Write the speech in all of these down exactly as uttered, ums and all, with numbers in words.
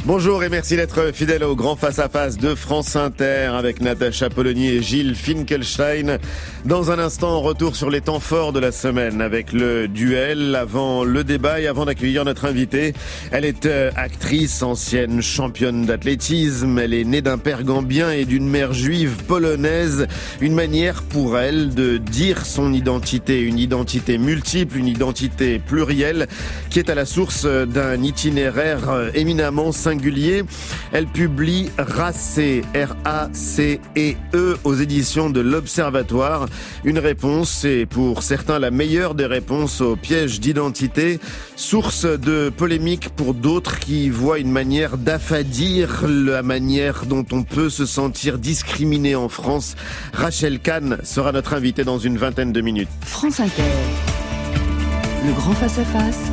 Bonjour et merci d'être fidèle au grand face-à-face de France Inter avec Natacha Polony et Gilles Finkelstein. Dans un instant, retour sur les temps forts de la semaine avec le duel avant le débat et avant d'accueillir notre invitée. Elle est actrice, ancienne championne d'athlétisme. Elle est née d'un père gambien et d'une mère juive polonaise. Une manière pour elle de dire son identité, une identité multiple, une identité plurielle qui est à la source d'un itinéraire éminemment singulier. Singulier. Elle publie Racé, R A C E E, aux éditions de l'Observatoire. Une réponse, et pour certains la meilleure des réponses au piège d'identité, source de polémique pour d'autres qui voient une manière d'affadir la manière dont on peut se sentir discriminé en France. Rachel Kahn sera notre invitée dans une vingtaine de minutes. France Inter, le grand face-à-face.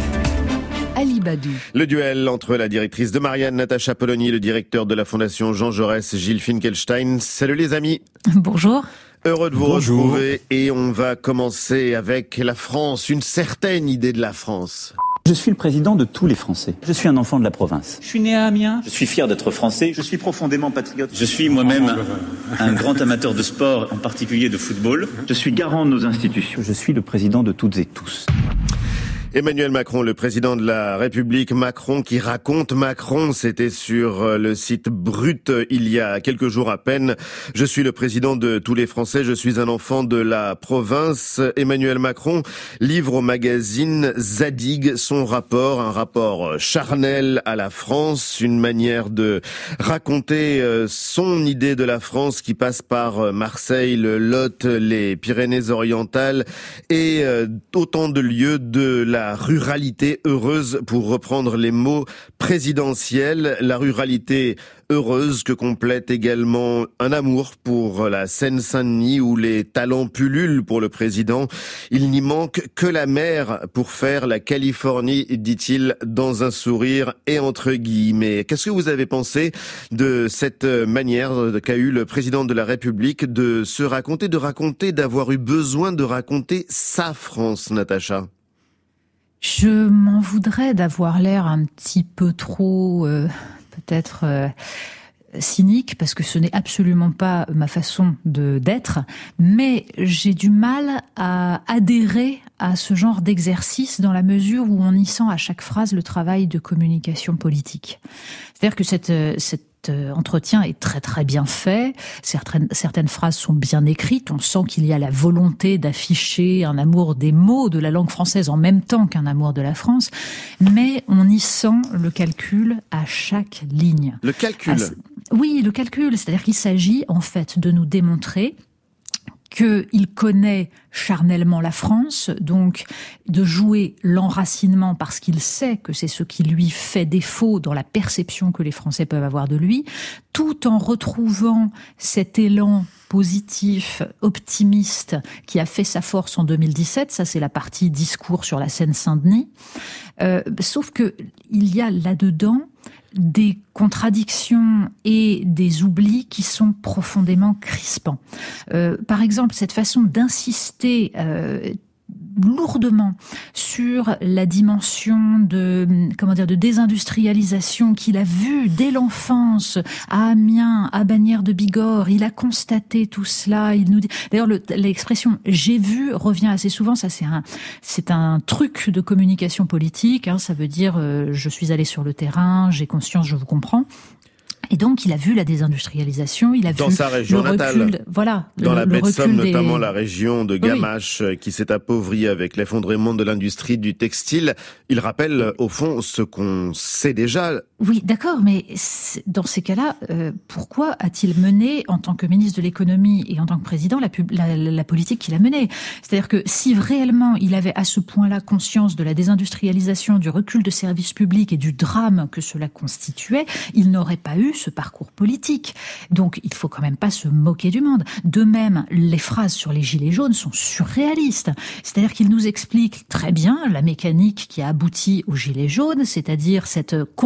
Ali Badou. Le duel entre la directrice de Marianne, Natacha Polony, et le directeur de la Fondation Jean Jaurès, Gilles Finkelstein. Salut les amis. Bonjour. Heureux de vous Bonjour. retrouver et on va commencer avec la France, une certaine idée de la France. Je suis le président de tous les Français. Je suis un enfant de la province. Je suis né à Amiens. Je suis fier d'être français. Je suis profondément patriote. Je suis moi-même un, un grand amateur de sport, en particulier de football. Je suis garant de nos institutions. Je suis le président de toutes et tous. Emmanuel Macron, le président de la République, Macron qui raconte Macron, c'était sur le site Brut il y a quelques jours à peine. Je suis le président de tous les Français, je suis un enfant de la province. Emmanuel Macron livre au magazine Zadig son rapport, un rapport charnel à la France, une manière de raconter son idée de la France qui passe par Marseille, le Lot, les Pyrénées-Orientales et autant de lieux de la La ruralité heureuse, pour reprendre les mots présidentiels. La ruralité heureuse que complète également un amour pour la Seine-Saint-Denis où les talents pullulent pour le président. Il n'y manque que la mer pour faire la Californie, dit-il dans un sourire et entre guillemets. Qu'est-ce que vous avez pensé de cette manière qu'a eu le président de la République de se raconter, de raconter, d'avoir eu besoin de raconter sa France, Natacha ? Je m'en voudrais d'avoir l'air un petit peu trop, euh, peut-être, euh, cynique, parce que ce n'est absolument pas ma façon de d'être, mais j'ai du mal à adhérer à ce genre d'exercice dans la mesure où on y sent à chaque phrase le travail de communication politique. C'est-à-dire que cette, cette entretien est très très bien fait, certaines, certaines phrases sont bien écrites, on sent qu'il y a la volonté d'afficher un amour des mots de la langue française en même temps qu'un amour de la France, mais on y sent le calcul à chaque ligne. Le calcul ? Ah, oui, le calcul, c'est-à-dire qu'il s'agit en fait de nous démontrer qu'il connaît charnellement la France, donc de jouer l'enracinement parce qu'il sait que c'est ce qui lui fait défaut dans la perception que les Français peuvent avoir de lui, tout en retrouvant cet élan positif, optimiste, qui a fait sa force en deux mille dix-sept. Ça, c'est la partie discours sur la Seine-Saint-Denis. Euh, sauf que il y a là-dedans des contradictions et des oublis qui sont profondément crispants. Euh, par exemple, cette façon d'insister euh, lourdement sur la dimension de comment dire de désindustrialisation qu'il a vue dès l'enfance à Amiens, à Bagnères de Bigorre. Il a constaté tout cela. Il nous dit d'ailleurs le, l'expression "j'ai vu" revient assez souvent. Ça c'est un c'est un truc de communication politique. Hein, ça veut dire euh, je suis allé sur le terrain, j'ai conscience, je vous comprends. Et donc, il a vu la désindustrialisation, il a dans vu sa région le recul, natale, voilà, dans le, la le baie de Somme, des... notamment la région de Gamache, oui. qui s'est appauvrie avec l'effondrement de l'industrie du textile. Il rappelle, au fond, ce qu'on sait déjà. Oui, d'accord, mais dans ces cas-là, euh, pourquoi a-t-il mené, en tant que ministre de l'économie et en tant que président, la, pub, la, la politique qu'il a menée ? C'est-à-dire que si réellement il avait à ce point-là conscience de la désindustrialisation, du recul de services publics et du drame que cela constituait, il n'aurait pas eu ce parcours politique. Donc, il faut quand même pas se moquer du monde. De même, les phrases sur les gilets jaunes sont surréalistes. C'est-à-dire qu'il nous explique très bien la mécanique qui a abouti aux gilets jaunes, c'est-à-dire cette contrainte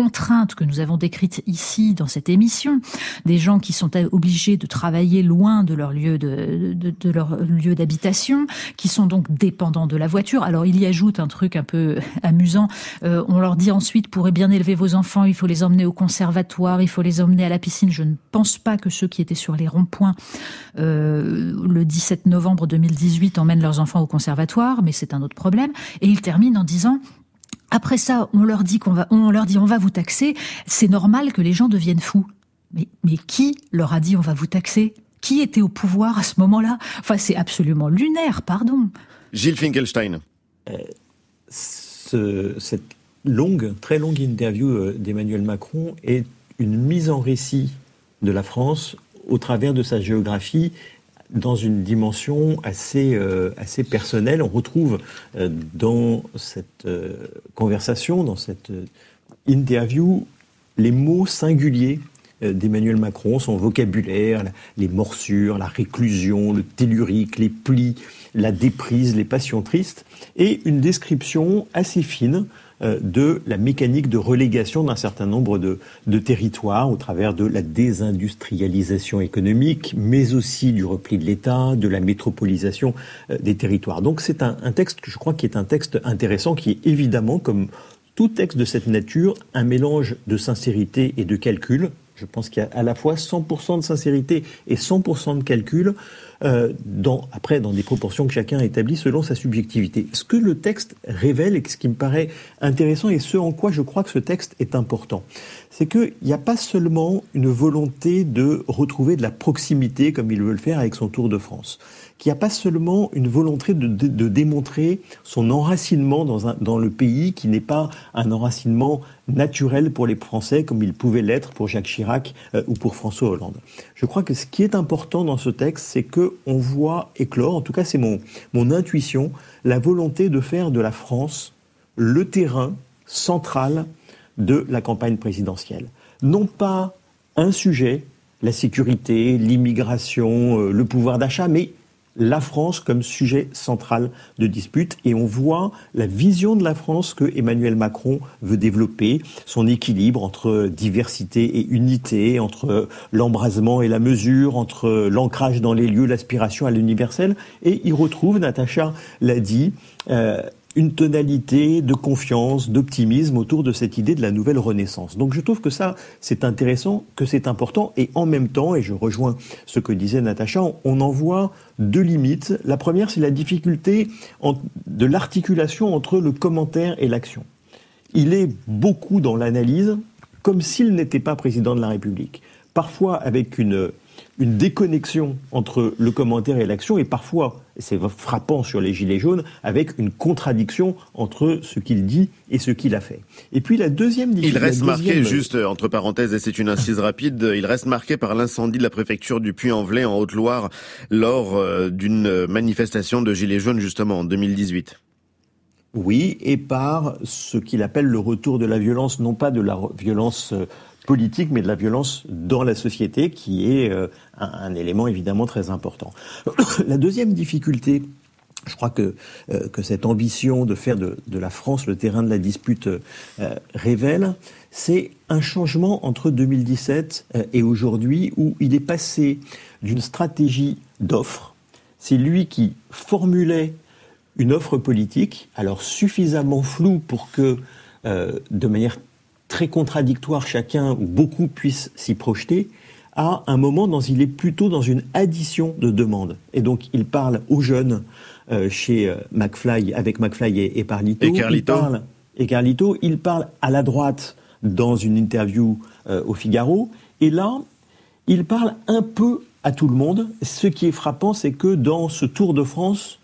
contraintes que nous avons décrites ici dans cette émission, des gens qui sont obligés de travailler loin de leur lieu de, de, de leur lieu d'habitation, qui sont donc dépendants de la voiture. Alors il y ajoute un truc un peu amusant, euh, on leur dit ensuite, pour bien élever vos enfants, il faut les emmener au conservatoire, il faut les emmener à la piscine. Je ne pense pas que ceux qui étaient sur les ronds-points euh, le dix-sept novembre deux mille dix-huit emmènent leurs enfants au conservatoire, mais c'est un autre problème. Et il termine en disant... Après ça, on leur dit qu'on va, on leur dit on va vous taxer. C'est normal que les gens deviennent fous. Mais, mais qui leur a dit on va vous taxer ? Qui était au pouvoir à ce moment-là ? Enfin, c'est absolument lunaire, pardon. Gilles Finkelstein. Euh, ce, cette longue, très longue interview d'Emmanuel Macron est une mise en récit de la France au travers de sa géographie, dans une dimension assez, euh, assez personnelle. On retrouve euh, dans cette euh, conversation, dans cette euh, interview, les mots singuliers euh, d'Emmanuel Macron, son vocabulaire, la, les morsures, la réclusion, le tellurique, les plis, la déprise, les passions tristes, et une description assez fine euh, de la mécanique de relégation d'un certain nombre de, de territoires au travers de la désindustrialisation économique, mais aussi du repli de l'État, de la métropolisation euh, des territoires. Donc c'est un, un texte que je crois qui est un texte intéressant, qui est évidemment, comme tout texte de cette nature, un mélange de sincérité et de calcul. Je pense qu'il y a à la fois cent pour cent de sincérité et cent pour cent de calcul, euh, dans, après dans des proportions que chacun établit selon sa subjectivité. Ce que le texte révèle et ce qui me paraît intéressant et ce en quoi je crois que ce texte est important, c'est qu'il n'y a pas seulement une volonté de retrouver de la proximité comme il veut le faire avec son Tour de France, qu'il n'y a pas seulement une volonté de, de, de démontrer son enracinement dans, un, dans le pays qui n'est pas un enracinement naturel pour les Français comme il pouvait l'être pour Jacques Chirac euh, ou pour François Hollande. Je crois que ce qui est important dans ce texte, c'est qu'on voit éclore, en tout cas c'est mon, mon intuition, la volonté de faire de la France le terrain central de la campagne présidentielle. Non pas un sujet, la sécurité, l'immigration, euh, le pouvoir d'achat, mais la France comme sujet central de dispute, et on voit la vision de la France que Emmanuel Macron veut développer, son équilibre entre diversité et unité, entre l'embrasement et la mesure, entre l'ancrage dans les lieux, l'aspiration à l'universel, et il retrouve, Natacha l'a dit, euh, une tonalité de confiance, d'optimisme autour de cette idée de la nouvelle renaissance. Donc je trouve que ça, c'est intéressant, que c'est important, et en même temps, et je rejoins ce que disait Natacha, on en voit deux limites. La première, c'est la difficulté en, de l'articulation entre le commentaire et l'action. Il est beaucoup dans l'analyse, comme s'il n'était pas président de la République. Parfois avec une, une déconnexion entre le commentaire et l'action, et parfois, c'est frappant sur les Gilets jaunes, avec une contradiction entre ce qu'il dit et ce qu'il a fait. Et puis la deuxième difficulté... Il reste deuxième... marqué, juste entre parenthèses, et c'est une incise rapide, il reste marqué par l'incendie de la préfecture du Puy-en-Velay en Haute-Loire lors euh, d'une manifestation de Gilets jaunes justement en deux mille dix-huit. Oui, et par ce qu'il appelle le retour de la violence, non pas de la violence politique, mais de la violence dans la société, qui est euh, un, un élément évidemment très important. La deuxième difficulté, je crois que, euh, que cette ambition de faire de, de la France le terrain de la dispute euh, révèle, c'est un changement entre deux mille dix-sept euh, et aujourd'hui, où il est passé d'une stratégie d'offre. C'est lui qui formulait une offre politique, alors suffisamment floue pour que, euh, de manière très contradictoire, chacun ou beaucoup puissent s'y projeter, à un moment où il est plutôt dans une addition de demandes. Et donc, il parle aux jeunes euh, chez euh, McFly, avec McFly et, et Parlito. Et Carlito. Il parle, et Carlito. Il parle à la droite dans une interview euh, au Figaro. Et là, il parle un peu à tout le monde. Ce qui est frappant, c'est que dans ce Tour de France,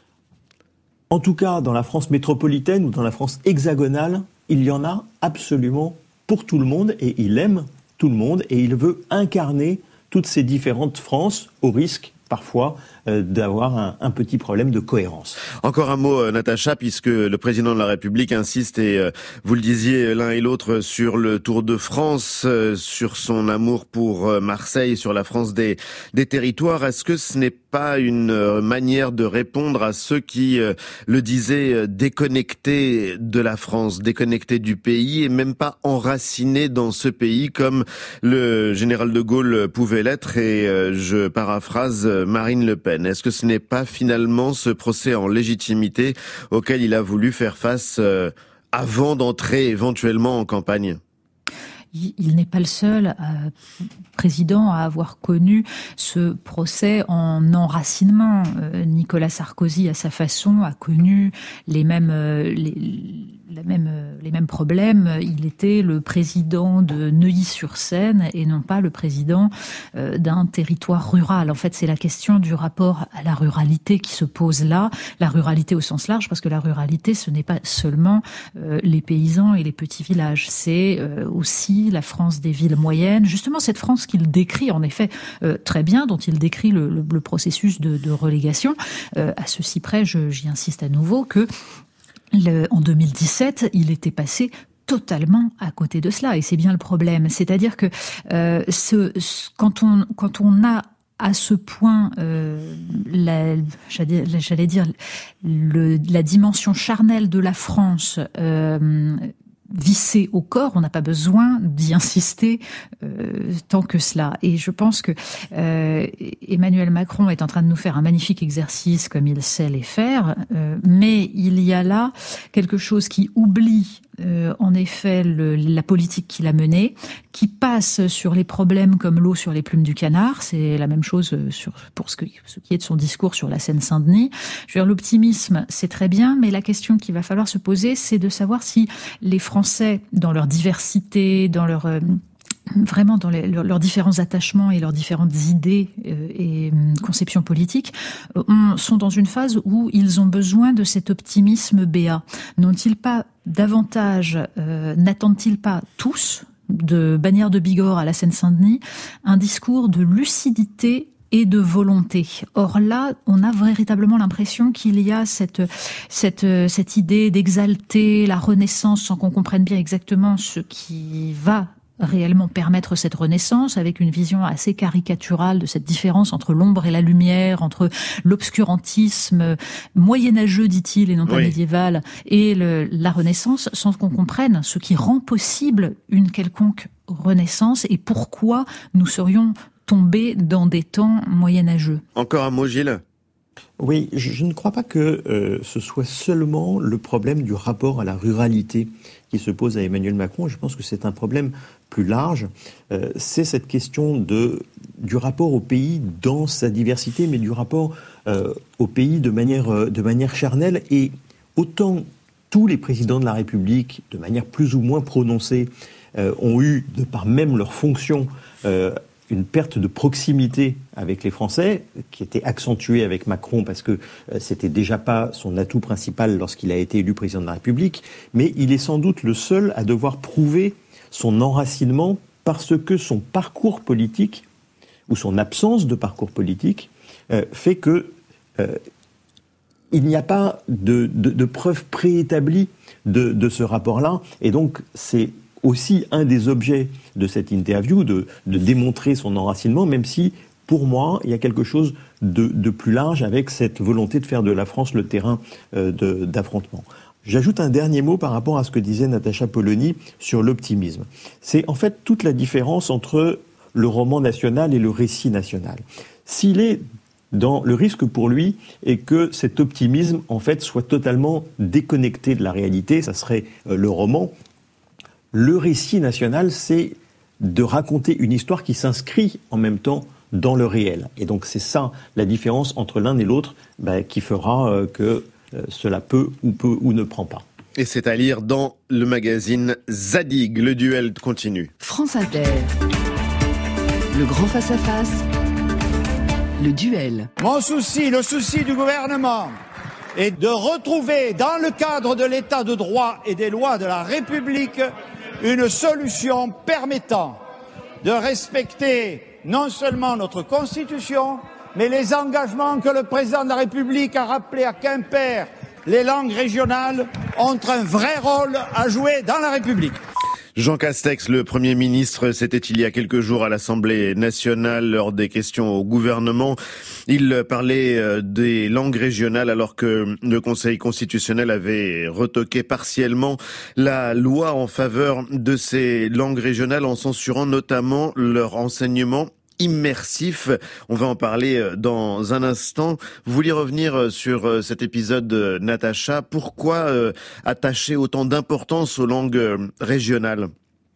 en tout cas dans la France métropolitaine ou dans la France hexagonale, il y en a absolument pour tout le monde, et il aime tout le monde, et il veut incarner toutes ces différentes Frances, au risque parfois euh, d'avoir un, un petit problème de cohérence. Encore un mot, euh, Natacha, puisque le président de la République insiste, et euh, vous le disiez l'un et l'autre, sur le Tour de France, euh, sur son amour pour euh, Marseille, sur la France des, des territoires. Est-ce que ce n'est pas une manière de répondre à ceux qui le disaient déconnectés de la France, déconnectés du pays et même pas enracinés dans ce pays comme le général de Gaulle pouvait l'être, et je paraphrase Marine Le Pen. Est-ce que ce n'est pas finalement ce procès en légitimité auquel il a voulu faire face avant d'entrer éventuellement en campagne ? Il n'est pas le seul euh, président à avoir connu ce procès en enracinement. Euh, Nicolas Sarkozy, à sa façon, a connu les mêmes, euh, les, la même, euh, les mêmes problèmes. Il était le président de Neuilly-sur-Seine et non pas le président euh, d'un territoire rural. En fait, c'est la question du rapport à la ruralité qui se pose là. La ruralité au sens large, parce que la ruralité, ce n'est pas seulement euh, les paysans et les petits villages. C'est euh, aussi la France des villes moyennes, justement cette France qu'il décrit en effet euh, très bien, dont il décrit le, le, le processus de, de relégation. Euh, à ceci près, je, j'y insiste à nouveau, que le, en deux mille dix-sept, il était passé totalement à côté de cela, et c'est bien le problème. C'est-à-dire que euh, ce, ce, quand on quand on a à ce point, euh, la, j'allais, j'allais dire, le, la dimension charnelle de la France euh, vissé au corps, on n'a pas besoin d'y insister euh, tant que cela. Et je pense que euh, Emmanuel Macron est en train de nous faire un magnifique exercice comme il sait les faire, euh, mais il y a là quelque chose qui oublie Euh, en effet le, la politique qu'il a menée, qui passe sur les problèmes comme l'eau sur les plumes du canard. C'est la même chose sur, pour ce, que, ce qui est de son discours sur la Seine-Saint-Denis. Je veux dire, l'optimisme, c'est très bien, mais la question qu'il va falloir se poser, c'est de savoir si les Français, dans leur diversité, dans leur... Euh, vraiment dans les, leurs, leurs différents attachements et leurs différentes idées euh, et euh, conceptions politiques, euh, on, sont dans une phase où ils ont besoin de cet optimisme béat. N'ont-ils pas davantage, euh, n'attendent-ils pas tous, de Bagnères de Bigorre à la Seine-Saint-Denis, un discours de lucidité et de volonté. Or là, on a véritablement l'impression qu'il y a cette, cette, cette idée d'exalter la Renaissance sans qu'on comprenne bien exactement ce qui va réellement permettre cette renaissance, avec une vision assez caricaturale de cette différence entre l'ombre et la lumière, entre l'obscurantisme moyenâgeux, dit-il, et non pas oui. médiéval, et le, la renaissance, sans qu'on comprenne ce qui rend possible une quelconque renaissance et pourquoi nous serions tombés dans des temps moyenâgeux. Encore un mot, Gilles ? Oui, je, je ne crois pas que euh, ce soit seulement le problème du rapport à la ruralité qui se pose à Emmanuel Macron. Je pense que c'est un problème plus large. Euh, c'est cette question de, du rapport au pays dans sa diversité, mais du rapport euh, au pays de manière, euh, de manière charnelle. Et autant tous les présidents de la République, de manière plus ou moins prononcée, euh, ont eu, de par même leur fonction, euh, une perte de proximité avec les Français, qui était accentuée avec Macron parce que euh, c'était déjà pas son atout principal lorsqu'il a été élu président de la République, mais il est sans doute le seul à devoir prouver son enracinement parce que son parcours politique, ou son absence de parcours politique, euh, fait que euh, il n'y a pas de, de, de preuve préétablie de, de ce rapport-là, et donc c'est aussi un des objets de cette interview, de, de démontrer son enracinement, même si, pour moi, il y a quelque chose de, de plus large avec cette volonté de faire de la France le terrain euh, de, d'affrontement. J'ajoute un dernier mot par rapport à ce que disait Natacha Polony sur l'optimisme. C'est en fait toute la différence entre le roman national et le récit national. S'il est dans le risque pour lui est que cet optimisme, en fait, soit totalement déconnecté de la réalité, ça serait euh, le roman. Le récit national, c'est de raconter une histoire qui s'inscrit en même temps dans le réel. Et donc c'est ça la différence entre l'un et l'autre bah, qui fera euh, que euh, cela peut ou peut ou ne prend pas. Et c'est à lire dans le magazine Zadig. Le duel continue. France Inter. Le grand face-à-face. Le duel. Mon souci, le souci du gouvernement est de retrouver dans le cadre de l'état de droit et des lois de la République une solution permettant de respecter non seulement notre Constitution, mais les engagements que le président de la République a rappelés à Quimper. Les langues régionales ont un vrai rôle à jouer dans la République. Jean Castex, le Premier ministre, c'était il y a quelques jours à l'Assemblée nationale lors des questions au gouvernement. Il parlait des langues régionales alors que le Conseil constitutionnel avait retoqué partiellement la loi en faveur de ces langues régionales en censurant notamment leur enseignement immersif. On va en parler dans un instant. Vous vouliez revenir sur cet épisode, Natacha. Pourquoi attacher autant d'importance aux langues régionales ?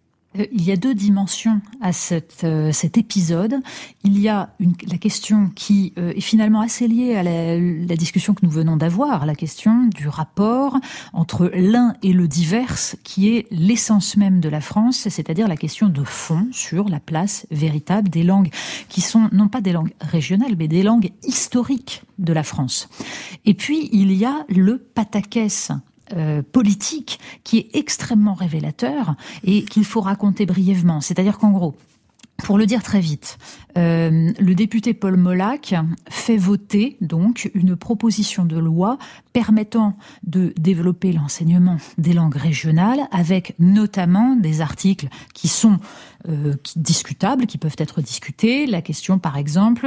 Il y a deux dimensions à cette, euh, cet épisode. Il y a une, la question qui euh, est finalement assez liée à la, la discussion que nous venons d'avoir, la question du rapport entre l'un et le divers, qui est l'essence même de la France, c'est-à-dire la question de fond sur la place véritable des langues qui sont non pas des langues régionales, mais des langues historiques de la France. Et puis, il y a le pataquès Euh, politique qui est extrêmement révélateur et qu'il faut raconter brièvement. C'est-à-dire qu'en gros, pour le dire très vite, euh, le député Paul Molac fait voter donc une proposition de loi permettant de développer l'enseignement des langues régionales avec notamment des articles qui sont euh, qui, discutables, qui peuvent être discutés. La question, par exemple,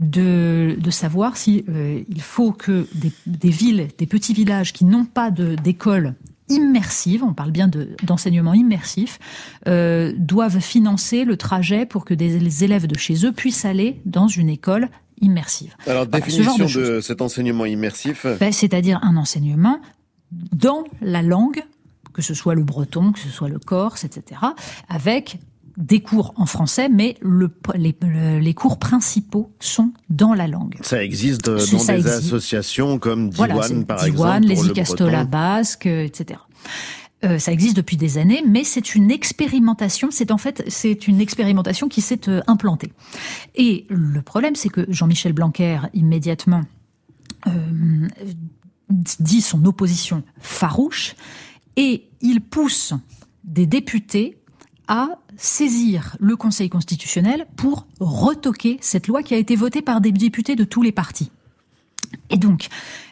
de, de savoir si euh, il faut que des, des villes, des petits villages qui n'ont pas de, d'école immersive, on parle bien de, d'enseignement immersif, euh, doivent financer le trajet pour que des élèves de chez eux puissent aller dans une école immersive. Alors, voilà, définition de, de cet enseignement immersif ben, c'est-à-dire un enseignement dans la langue, que ce soit le breton, que ce soit le corse, et cetera, avec des cours en français, mais le, les, les cours principaux sont dans la langue. Ça existe dans ça des existe. associations comme Diwan, voilà, par Diwan, exemple, les Icastola basques, et cetera. Euh, ça existe depuis des années, mais c'est une expérimentation. C'est en fait, c'est une expérimentation qui s'est euh, implantée. Et le problème, c'est que Jean-Michel Blanquer, immédiatement, euh, dit son opposition farouche, et il pousse des députés à saisir le Conseil constitutionnel pour retoquer cette loi qui a été votée par des députés de tous les partis. Et donc,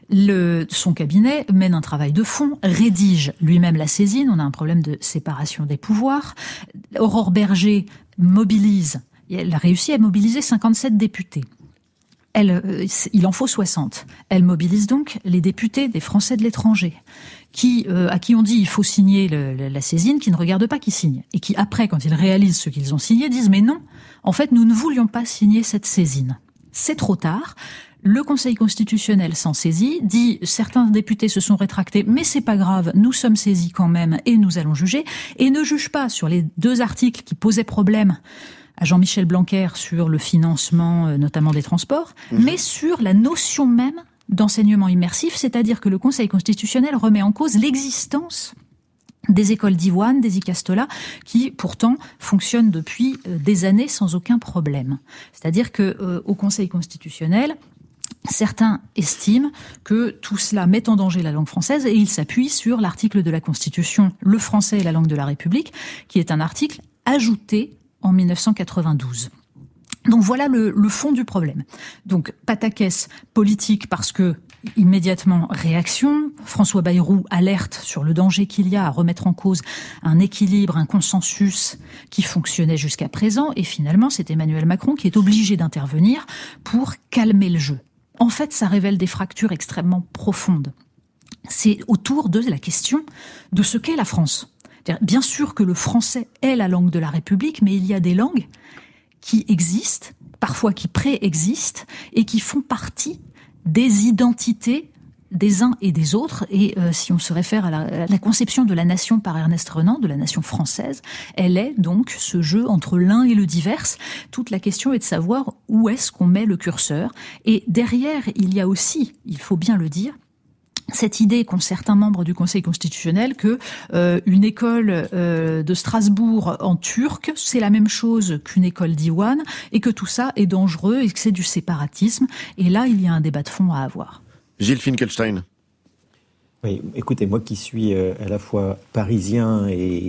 le, son cabinet mène un travail de fond, rédige lui-même la saisine, on a un problème de séparation des pouvoirs. Aurore Berger mobilise, elle a réussi à mobiliser cinquante-sept députés. Elle, euh, il en faut soixante. Elle mobilise donc les députés des Français de l'étranger, qui, euh, à qui on dit il faut signer le, le, la saisine, qui ne regardent pas qui signe. Et qui, après, quand ils réalisent ce qu'ils ont signé, disent « Mais non, en fait, nous ne voulions pas signer cette saisine. » C'est trop tard. Le Conseil constitutionnel s'en saisit, dit « Certains députés se sont rétractés, mais c'est pas grave, nous sommes saisis quand même et nous allons juger. » Et ne juge pas sur les deux articles qui posaient problème à Jean-Michel Blanquer sur le financement, euh, notamment des transports, mmh. mais sur la notion même d'enseignement immersif, c'est-à-dire que le Conseil constitutionnel remet en cause l'existence des écoles Diwan, des Icastola, qui pourtant fonctionnent depuis euh, des années sans aucun problème. C'est-à-dire que euh, au Conseil constitutionnel, certains estiment que tout cela met en danger la langue française et ils s'appuient sur l'article de la Constitution « Le français est la langue de la République », qui est un article ajouté en dix-neuf cent quatre-vingt-douze. Donc voilà le, le fond du problème. Donc pataquès politique parce que immédiatement réaction. François Bayrou alerte sur le danger qu'il y a à remettre en cause un équilibre, un consensus qui fonctionnait jusqu'à présent. Et finalement, c'est Emmanuel Macron qui est obligé d'intervenir pour calmer le jeu. En fait, ça révèle des fractures extrêmement profondes. C'est autour de la question de ce qu'est la France. Bien sûr que le français est la langue de la République, mais il y a des langues qui existent, parfois qui préexistent, et qui font partie des identités des uns et des autres. Et euh, si on se réfère à la, à la conception de la nation par Ernest Renan, de la nation française, elle est donc ce jeu entre l'un et le divers. Toute la question est de savoir où est-ce qu'on met le curseur. Et derrière, il y a aussi, il faut bien le dire, cette idée qu'ont certains membres du Conseil constitutionnel que euh, une école euh, de Strasbourg en turc, c'est la même chose qu'une école Diwan, et que tout ça est dangereux et que c'est du séparatisme. Et là, il y a un débat de fond à avoir. Gilles Finkelstein. Oui, écoutez, moi qui suis euh, à la fois parisien et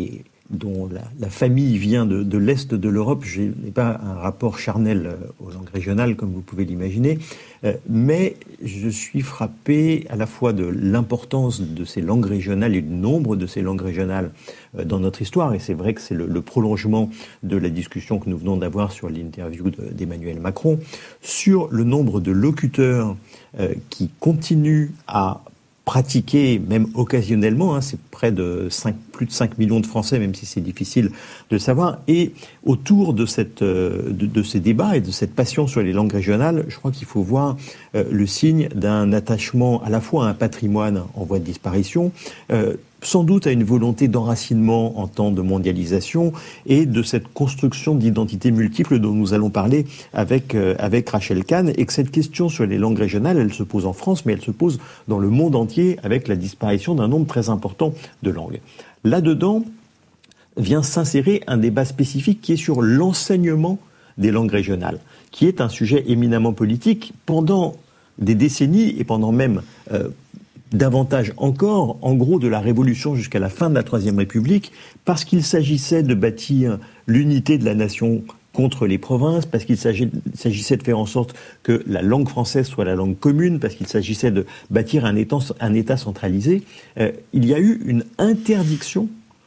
dont la, la famille vient de, de l'Est de l'Europe, je n'ai pas un rapport charnel aux langues régionales, comme vous pouvez l'imaginer, euh, mais je suis frappé à la fois de l'importance de ces langues régionales et du nombre de ces langues régionales euh, dans notre histoire, et c'est vrai que c'est le, le prolongement de la discussion que nous venons d'avoir sur l'interview de, d'Emmanuel Macron, sur le nombre de locuteurs euh, qui continuent à pratiquer, même occasionnellement, hein, c'est près de cinq, plus de cinq millions de Français, même si c'est difficile de le savoir. Et autour de, cette, euh, de, de ces débats et de cette passion sur les langues régionales, je crois qu'il faut voir euh, le signe d'un attachement à la fois à un patrimoine en voie de disparition, euh, sans doute à une volonté d'enracinement en temps de mondialisation et de cette construction d'identités multiples dont nous allons parler avec, euh, avec Rachel Kahn, et que cette question sur les langues régionales, elle se pose en France, mais elle se pose dans le monde entier avec la disparition d'un nombre très important de langues. Là-dedans vient s'insérer un débat spécifique qui est sur l'enseignement des langues régionales, qui est un sujet éminemment politique pendant des décennies et pendant même euh, davantage encore, en gros, de la Révolution jusqu'à la fin de la Troisième République, parce qu'il s'agissait de bâtir l'unité de la nation contre les provinces, parce qu'il s'agissait de faire en sorte que la langue française soit la langue commune, parce qu'il s'agissait de bâtir un État, un État centralisé. Euh, il y a eu une interdiction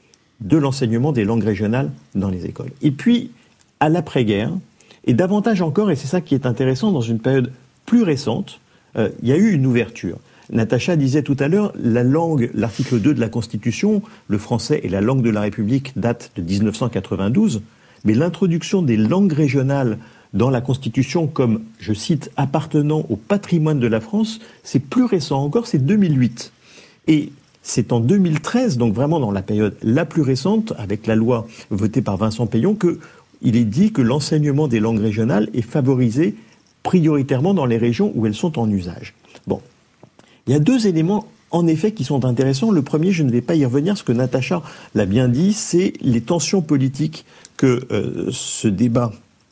de l'enseignement des langues régionales dans les écoles. Et puis, à l'après-guerre, et davantage encore, et c'est ça qui est intéressant, dans une période plus récente, euh, il y a eu une ouverture. Natacha disait tout à l'heure, la langue, l'article deux de la Constitution, le français est la langue de la République, date de dix-neuf cent quatre-vingt-douze, mais l'introduction des langues régionales dans la Constitution comme, je cite, appartenant au patrimoine de la France, c'est plus récent encore, c'est deux mille huit. Et c'est en deux mille treize, donc vraiment dans la période la plus récente, avec la loi votée par Vincent Peillon, qu'il est dit que l'enseignement des langues régionales est favorisé prioritairement dans les régions où elles sont en usage. Bon. Il y a deux éléments, en effet, qui sont intéressants. Le premier, je ne vais pas y revenir, ce que Natacha l'a bien dit, c'est les tensions politiques que euh, ce débat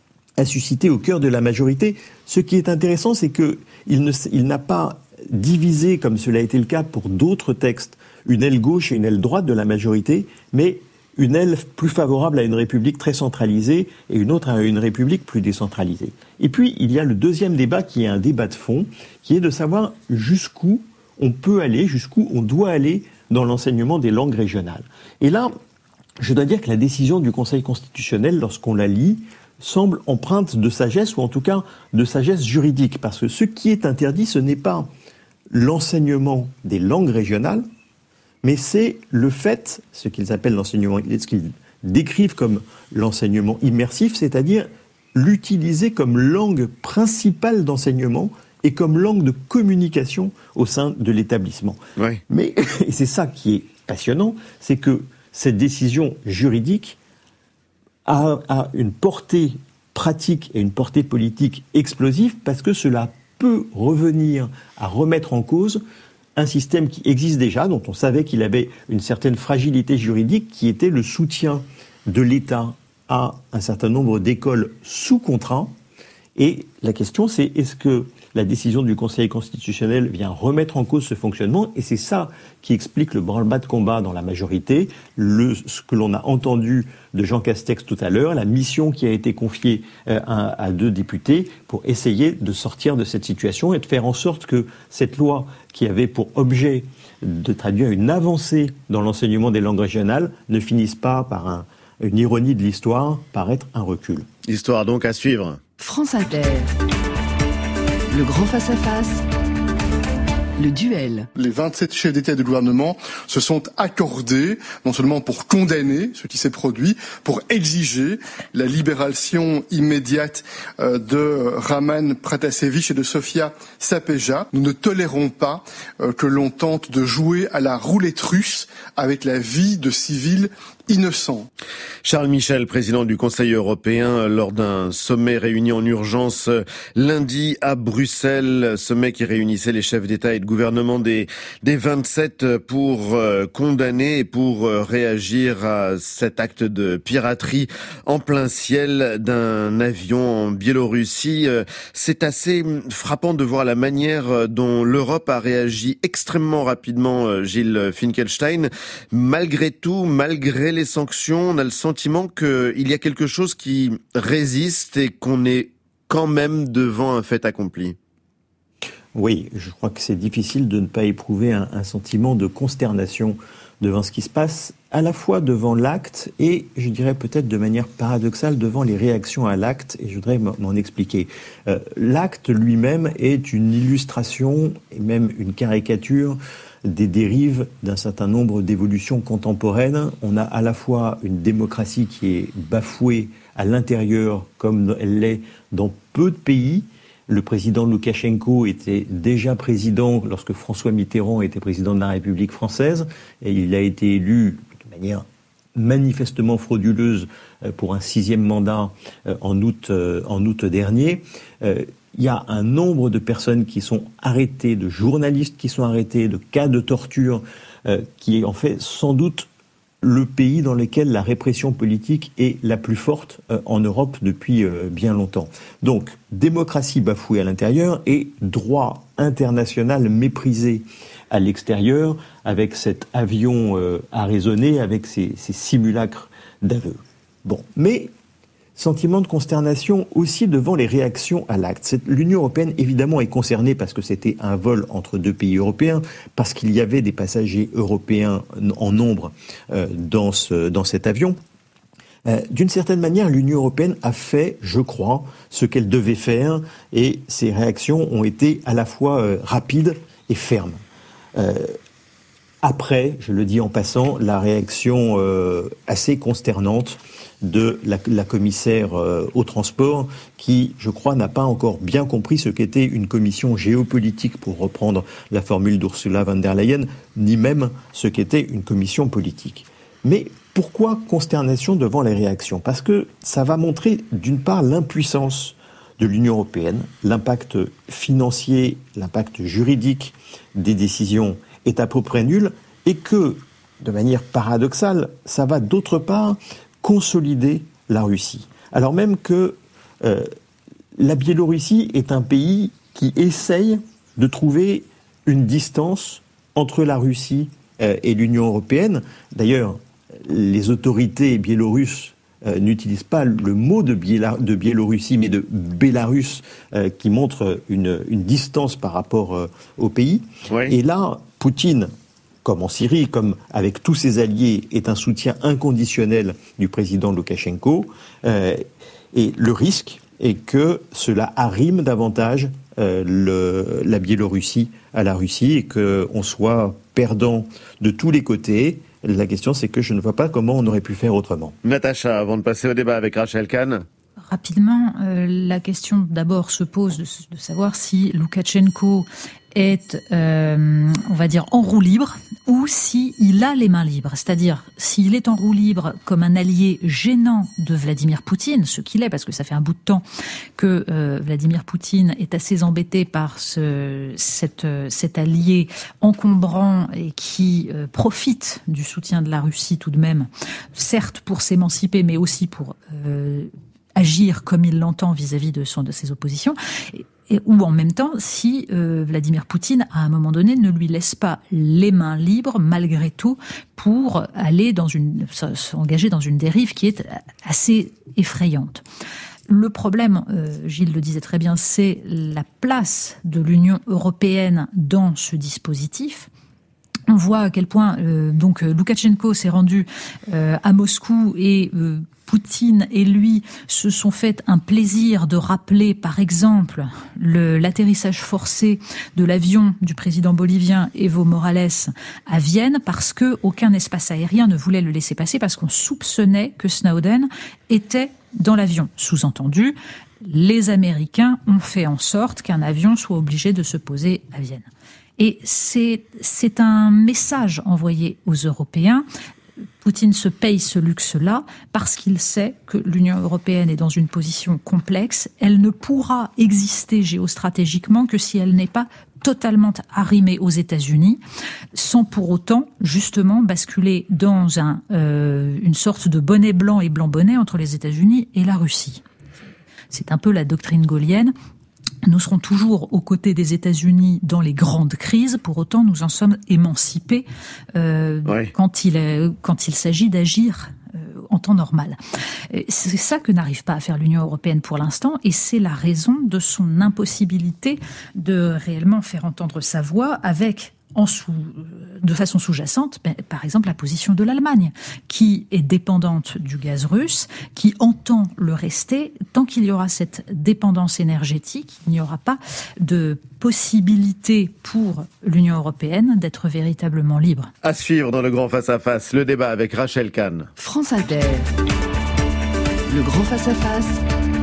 a suscité au cœur de la majorité. Ce qui est intéressant, c'est qu'il ne, il n'a pas divisé, comme cela a été le cas pour d'autres textes, une aile gauche et une aile droite de la majorité, mais une aile plus favorable à une république très centralisée et une autre à une république plus décentralisée. Et puis, il y a le deuxième débat qui est un débat de fond, qui est de savoir jusqu'où on peut aller, jusqu'où on doit aller dans l'enseignement des langues régionales. Et là, je dois dire que la décision du Conseil constitutionnel, lorsqu'on la lit, semble empreinte de sagesse, ou en tout cas de sagesse juridique, parce que ce qui est interdit, ce n'est pas l'enseignement des langues régionales, mais c'est le fait, ce qu'ils appellent l'enseignement, ce qu'ils décrivent comme l'enseignement immersif, c'est-à-dire l'utiliser comme langue principale d'enseignement et comme langue de communication au sein de l'établissement. Oui. Mais, et c'est ça qui est passionnant, c'est que cette décision juridique a, a une portée pratique et une portée politique explosive, parce que cela peut revenir à remettre en cause un système qui existe déjà, dont on savait qu'il avait une certaine fragilité juridique, qui était le soutien de l'État à un certain nombre d'écoles sous contrat. Et la question, c'est est-ce que la décision du Conseil constitutionnel vient remettre en cause ce fonctionnement? Et c'est ça qui explique le branle-bas de combat dans la majorité, le, ce que l'on a entendu de Jean Castex tout à l'heure, la mission qui a été confiée euh, à, à deux députés pour essayer de sortir de cette situation et de faire en sorte que cette loi qui avait pour objet de traduire une avancée dans l'enseignement des langues régionales ne finisse pas par un, une ironie de l'histoire, par être un recul. Histoire donc à suivre. France Inter. Le grand face-à-face. Le duel. Les vingt-sept chefs d'État et de gouvernement se sont accordés, non seulement pour condamner ce qui s'est produit, pour exiger la libération immédiate de Raman Pratasevich et de Sofia Sapéja. Nous ne tolérons pas que l'on tente de jouer à la roulette russe avec la vie de civils innocents. Charles Michel, président du Conseil européen, lors d'un sommet réuni en urgence lundi à Bruxelles, sommet qui réunissait les chefs d'État et de gouvernement des, des vingt-sept pour euh, condamner et pour euh, réagir à cet acte de piraterie en plein ciel d'un avion en Biélorussie. Euh, c'est assez frappant de voir la manière dont l'Europe a réagi extrêmement rapidement, euh, Gilles Finkelstein. Malgré tout, malgré les sanctions, on a le sentiment qu'il y a quelque chose qui résiste et qu'on est quand même devant un fait accompli. Oui, je crois que c'est difficile de ne pas éprouver un, un sentiment de consternation devant ce qui se passe, à la fois devant l'acte et, je dirais peut-être de manière paradoxale, devant les réactions à l'acte, et je voudrais m'en expliquer. Euh, l'acte lui-même est une illustration et même une caricature des dérives d'un certain nombre d'évolutions contemporaines. On a à la fois une démocratie qui est bafouée à l'intérieur comme elle l'est dans peu de pays. Le président Loukachenko était déjà président lorsque François Mitterrand était président de la République française, et il a été élu de manière manifestement frauduleuse pour un sixième mandat en août, en août dernier. Il y a un nombre de personnes qui sont arrêtées, de journalistes qui sont arrêtés, de cas de torture, qui est en fait sans doute le pays dans lequel la répression politique est la plus forte euh, en Europe depuis euh, bien longtemps. Donc, démocratie bafouée à l'intérieur et droit international méprisé à l'extérieur, avec cet avion euh, arraisonné, avec ces, ces simulacres d'aveu. Bon, mais sentiment de consternation aussi devant les réactions à l'acte. L'Union européenne, évidemment, est concernée parce que c'était un vol entre deux pays européens, parce qu'il y avait des passagers européens en nombre euh, dans, ce, dans cet avion. Euh, d'une certaine manière, l'Union européenne a fait, je crois, ce qu'elle devait faire, et ses réactions ont été à la fois euh, rapides et fermes. Euh, Après, je le dis en passant, la réaction euh, assez consternante de la, la commissaire euh, au transport qui, je crois, n'a pas encore bien compris ce qu'était une commission géopolitique, pour reprendre la formule d'Ursula von der Leyen, ni même ce qu'était une commission politique. Mais pourquoi consternation devant les réactions ? Parce que ça va montrer, d'une part, l'impuissance de l'Union européenne, l'impact financier, l'impact juridique des décisions est à peu près nul, et que, de manière paradoxale, ça va d'autre part consolider la Russie. Alors même que euh, la Biélorussie est un pays qui essaye de trouver une distance entre la Russie euh, et l'Union européenne. D'ailleurs, les autorités biélorusses euh, n'utilisent pas le mot de, Biéla- de Biélorussie, mais de Bélarus, euh, qui montre une, une distance par rapport euh, au pays. Oui. Et là, Poutine, comme en Syrie, comme avec tous ses alliés, est un soutien inconditionnel du président Loukachenko. Euh, et le risque est que cela arrime davantage euh, le, la Biélorussie à la Russie et qu'on soit perdant de tous les côtés. La question, c'est que je ne vois pas comment on aurait pu faire autrement. Natacha, avant de passer au débat avec Rachel Kahn. Rapidement, euh, la question d'abord se pose de, de savoir si Loukachenko est, euh, on va dire, en roue libre, ou s'il a les mains libres. C'est-à-dire, s'il est en roue libre comme un allié gênant de Vladimir Poutine, ce qu'il est, parce que ça fait un bout de temps que euh, Vladimir Poutine est assez embêté par ce, cette, cet allié encombrant et qui euh, profite du soutien de la Russie tout de même, certes pour s'émanciper, mais aussi pour euh, agir comme il l'entend vis-à-vis de, son, de ses oppositions. Et, Et, ou en même temps, si euh, Vladimir Poutine, à un moment donné, ne lui laisse pas les mains libres, malgré tout, pour aller dans une, s'engager dans une dérive qui est assez effrayante. Le problème, euh, Gilles le disait très bien, c'est la place de l'Union européenne dans ce dispositif. On voit à quel point euh, donc Loukachenko s'est rendu euh, à Moscou et euh, Poutine et lui se sont fait un plaisir de rappeler, par exemple, le, l'atterrissage forcé de l'avion du président bolivien Evo Morales à Vienne, parce que aucun espace aérien ne voulait le laisser passer, parce qu'on soupçonnait que Snowden était dans l'avion. Sous-entendu, les Américains ont fait en sorte qu'un avion soit obligé de se poser à Vienne. Et c'est, c'est un message envoyé aux Européens. Poutine se paye ce luxe-là parce qu'il sait que l'Union européenne est dans une position complexe. Elle ne pourra exister géostratégiquement que si elle n'est pas totalement arrimée aux États-Unis, sans pour autant, justement, basculer dans un, euh, une sorte de bonnet blanc et blanc bonnet entre les États-Unis et la Russie. C'est un peu la doctrine gaullienne. Nous serons toujours aux côtés des États-Unis dans les grandes crises. Pour autant, nous en sommes émancipés euh, ouais. quand il est, quand il s'agit d'agir euh, en temps normal. C'est ça que n'arrive pas à faire l'Union européenne pour l'instant, et c'est la raison de son impossibilité de réellement faire entendre sa voix avec En sous, de façon sous-jacente, ben, par exemple, la position de l'Allemagne, qui est dépendante du gaz russe, qui entend le rester. Tant qu'il y aura cette dépendance énergétique, il n'y aura pas de possibilité pour l'Union européenne d'être véritablement libre. À suivre dans le Grand Face-à-Face, le débat avec Rachel Kahn. France Inter, le Grand Face-à-Face,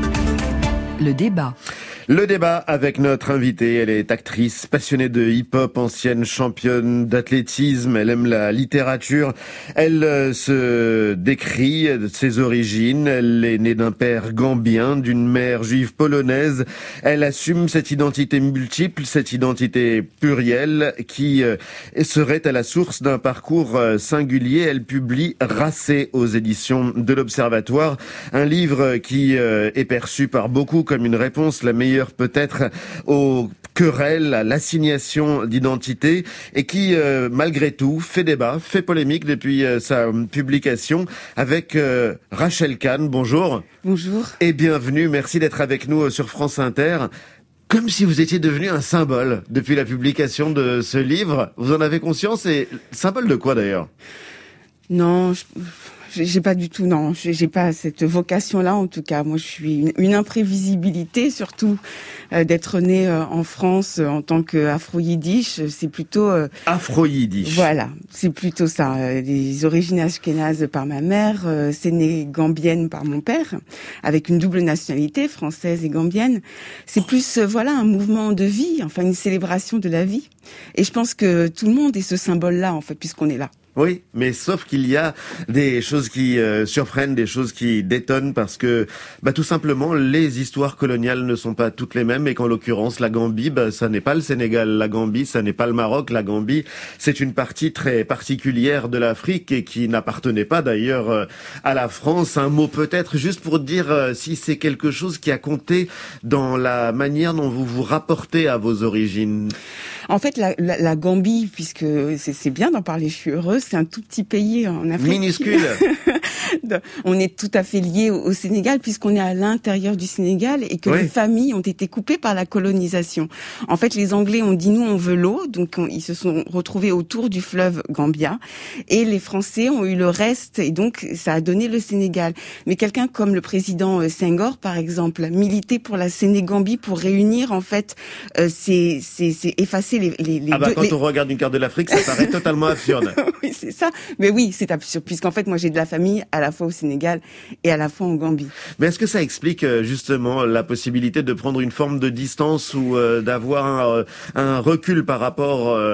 le débat. Le débat avec notre invitée, elle est actrice, passionnée de hip-hop, ancienne championne d'athlétisme, elle aime la littérature, elle euh, se décrit de ses origines, elle est née d'un père gambien, d'une mère juive polonaise, elle assume cette identité multiple, cette identité plurielle qui euh, serait à la source d'un parcours euh, singulier. Elle publie Racé aux éditions de l'Observatoire, un livre qui euh, est perçu par beaucoup comme une réponse la meilleure peut-être aux querelles, à l'assignation d'identité, et qui, euh, malgré tout, fait débat, fait polémique depuis euh, sa publication avec euh, Rachel Kahn. Bonjour. Bonjour. Et bienvenue, merci d'être avec nous sur France Inter. Comme si vous étiez devenu un symbole depuis la publication de ce livre. Vous en avez conscience, et symbole de quoi d'ailleurs ? Non, je... J'ai pas du tout, non, j'ai pas cette vocation-là en tout cas. Moi, je suis une, une imprévisibilité, surtout euh, d'être née euh, en France euh, en tant qu'afro-yiddish. C'est plutôt euh, afro-yiddish. Voilà, c'est plutôt ça. Euh, des origines ashkénazes par ma mère, euh, sénégambienne par mon père, avec une double nationalité, française et gambienne. C'est plus, euh, voilà, un mouvement de vie, enfin une célébration de la vie. Et je pense que tout le monde est ce symbole-là, en fait, puisqu'on est là. Oui, mais sauf qu'il y a des choses qui euh, surprennent, des choses qui détonnent, parce que bah tout simplement les histoires coloniales ne sont pas toutes les mêmes, et qu'en l'occurrence la Gambie, bah ça n'est pas le Sénégal, la Gambie ça n'est pas le Maroc, la Gambie c'est une partie très particulière de l'Afrique et qui n'appartenait pas d'ailleurs euh, à la France. Un mot peut-être juste pour dire euh, si c'est quelque chose qui a compté dans la manière dont vous vous rapportez à vos origines. En fait, la, la, la Gambie, puisque c'est, c'est bien d'en parler, je suis heureuse, c'est un tout petit pays en Afrique. Minuscule. On est tout à fait lié au, au Sénégal, puisqu'on est à l'intérieur du Sénégal et que oui. les familles ont été coupées par la colonisation. En fait, les Anglais ont dit nous on veut l'eau, donc on, ils se sont retrouvés autour du fleuve Gambia, et les Français ont eu le reste, et donc ça a donné le Sénégal. Mais quelqu'un comme le président Senghor, par exemple, militait pour la Sénégambie pour réunir en fait, euh, c'est, c'est, c'est effacer les, les, les ah bah deux, quand les... on regarde une carte de l'Afrique, ça paraît totalement absurde. Oui, c'est ça. Mais oui, c'est absurde, puisqu'en fait, moi, j'ai de la famille à la fois au Sénégal et à la fois en Gambie. Mais est-ce que ça explique justement la possibilité de prendre une forme de distance ou euh, d'avoir un, un recul par rapport euh,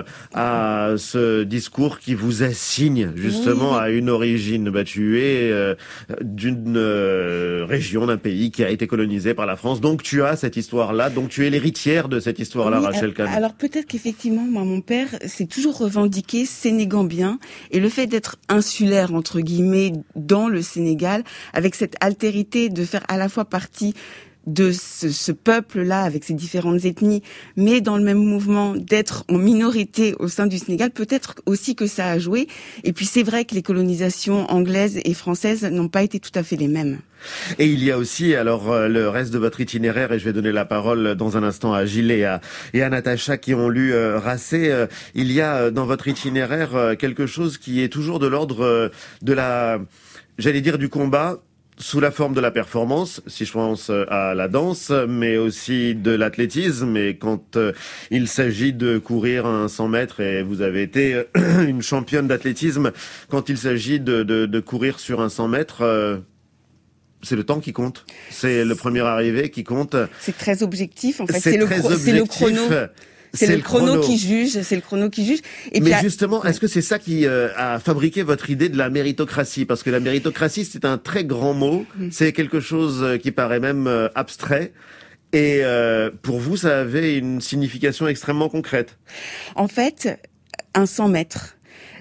à ce discours qui vous assigne justement oui. à une origine? Bah, tu es euh, d'une euh, région, d'un pays qui a été colonisé par la France, donc tu as cette histoire-là, donc tu es l'héritière de cette histoire-là, oui, Rachel Kahn. Alors peut-être qu'effectivement, moi, mon père s'est toujours revendiqué sénégambien, et le fait d'être insulaire, entre guillemets, dans le Sénégal, avec cette altérité de faire à la fois partie de ce, ce peuple-là, avec ses différentes ethnies, mais dans le même mouvement d'être en minorité au sein du Sénégal, peut-être aussi que ça a joué. Et puis c'est vrai que les colonisations anglaises et françaises n'ont pas été tout à fait les mêmes. Et il y a aussi alors euh, le reste de votre itinéraire, et je vais donner la parole dans un instant à Gilles et à, et à Natacha qui ont lu euh, Racé. Euh, il y a euh, dans votre itinéraire euh, quelque chose qui est toujours de l'ordre euh, de la, j'allais dire du combat, sous la forme de la performance, si je pense à la danse, mais aussi de l'athlétisme. Et quand euh, il s'agit de courir un cent mètres, et vous avez été euh, une championne d'athlétisme, quand il s'agit de, de, de courir sur un cent mètres, euh, c'est le temps qui compte. C'est le premier arrivé qui compte. C'est très objectif, en fait. C'est, c'est, très le, chro- objectif. c'est le chrono. C'est, c'est le, le chrono, chrono qui juge, c'est le chrono qui juge. Et Mais puis, justement, à... est-ce que c'est ça qui euh, a fabriqué votre idée de la méritocratie? Parce que la méritocratie, c'est un très grand mot, mmh. c'est quelque chose qui paraît même euh, abstrait. Et euh, pour vous, ça avait une signification extrêmement concrète. En fait, un cent mètres,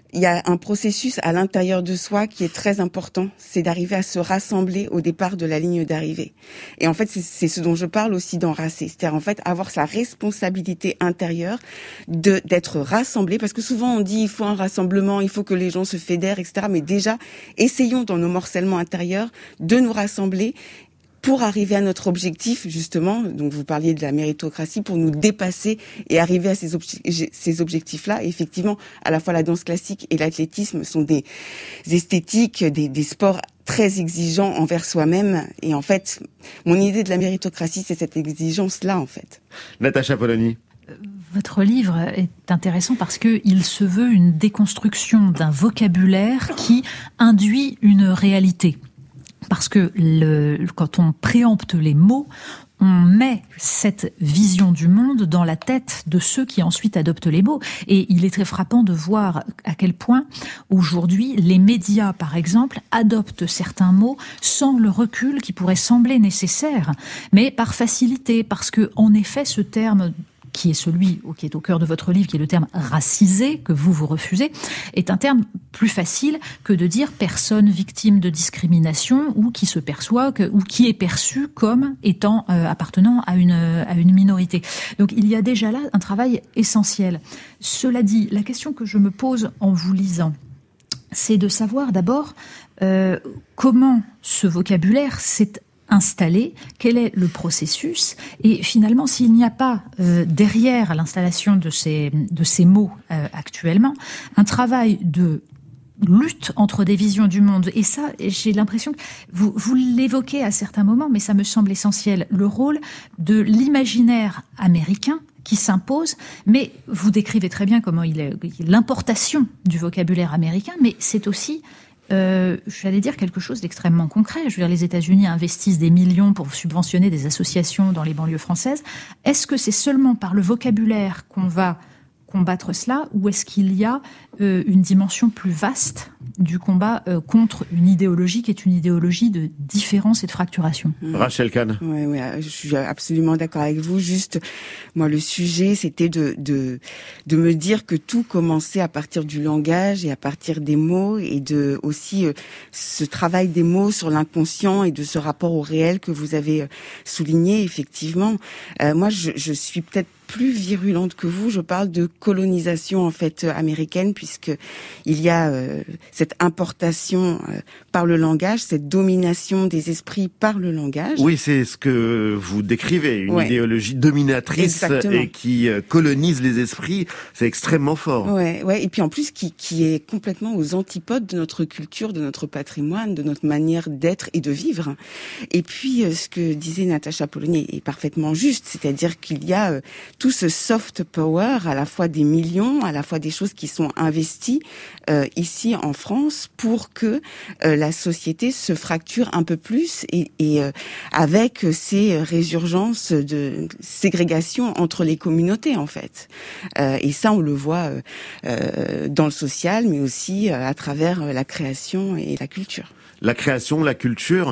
il y a un processus à l'intérieur de soi qui est très important, c'est d'arriver à se rassembler au départ de la ligne d'arrivée. Et en fait, c'est, c'est ce dont je parle aussi dans Racé, c'est-à-dire en fait avoir sa responsabilité intérieure de d'être rassemblé, parce que souvent on dit il faut un rassemblement, il faut que les gens se fédèrent, et cetera. Mais déjà, essayons dans nos morcellement intérieurs de nous rassembler pour arriver à notre objectif, justement, donc vous parliez de la méritocratie, pour nous dépasser et arriver à ces, obje- ces objectifs-là. Et effectivement, à la fois la danse classique et l'athlétisme sont des esthétiques, des, des sports très exigeants envers soi-même. Et en fait, mon idée de la méritocratie, c'est cette exigence-là, en fait. Natacha Polony. Votre livre est intéressant parce qu'il se veut une déconstruction d'un vocabulaire qui induit une réalité. Parce que le, quand on préempte les mots, on met cette vision du monde dans la tête de ceux qui ensuite adoptent les mots. Et il est très frappant de voir à quel point, aujourd'hui, les médias, par exemple, adoptent certains mots sans le recul qui pourrait sembler nécessaire, mais par facilité, parce que, en effet, ce terme qui est celui qui est au cœur de votre livre, qui est le terme racisé, que vous, vous refusez, est un terme plus facile que de dire personne victime de discrimination ou qui se perçoit, que, ou qui est perçu comme étant euh, appartenant à une, à une minorité. Donc il y a déjà là un travail essentiel. Cela dit, la question que je me pose en vous lisant, c'est de savoir d'abord euh, comment ce vocabulaire s'est installé, quel est le processus, et finalement s'il n'y a pas euh, derrière l'installation de ces, de ces mots euh, actuellement un travail de lutte entre des visions du monde. Et ça, j'ai l'impression que vous, vous l'évoquez à certains moments, mais ça me semble essentiel, le rôle de l'imaginaire américain qui s'impose, mais vous décrivez très bien comment il est l'importation du vocabulaire américain, mais c'est aussi Euh, j'allais dire quelque chose d'extrêmement concret. Je veux dire, les États-Unis investissent des millions pour subventionner des associations dans les banlieues françaises. Est-ce que c'est seulement par le vocabulaire qu'on va combattre cela, ou est-ce qu'il y a euh, une dimension plus vaste du combat euh, contre une idéologie qui est une idéologie de différence et de fracturation? Mmh. Rachel Kahn. Oui, oui, je suis absolument d'accord avec vous. Juste, moi, le sujet, c'était de, de, de me dire que tout commençait à partir du langage et à partir des mots, et de aussi euh, ce travail des mots sur l'inconscient et de ce rapport au réel que vous avez euh, souligné, effectivement. Euh, moi, je, je suis peut-être plus virulente que vous, je parle de colonisation en fait américaine, puisque il y a euh, cette importation euh, par le langage, cette domination des esprits par le langage. Oui, c'est ce que vous décrivez, une ouais. idéologie dominatrice. Exactement. Et qui euh, colonise les esprits, c'est extrêmement fort. Ouais, ouais, et puis en plus qui qui est complètement aux antipodes de notre culture, de notre patrimoine, de notre manière d'être et de vivre. Et puis euh, ce que disait Natacha Polony est parfaitement juste, c'est-à-dire qu'il y a euh, tout ce soft power, à la fois des millions, à la fois des choses qui sont investies euh, ici en France pour que euh, la société se fracture un peu plus, et, et euh, avec ces résurgences de ségrégation entre les communautés en fait. Euh, et ça, on le voit euh, euh, dans le social, mais aussi euh, à travers la création et la culture. La création, la culture.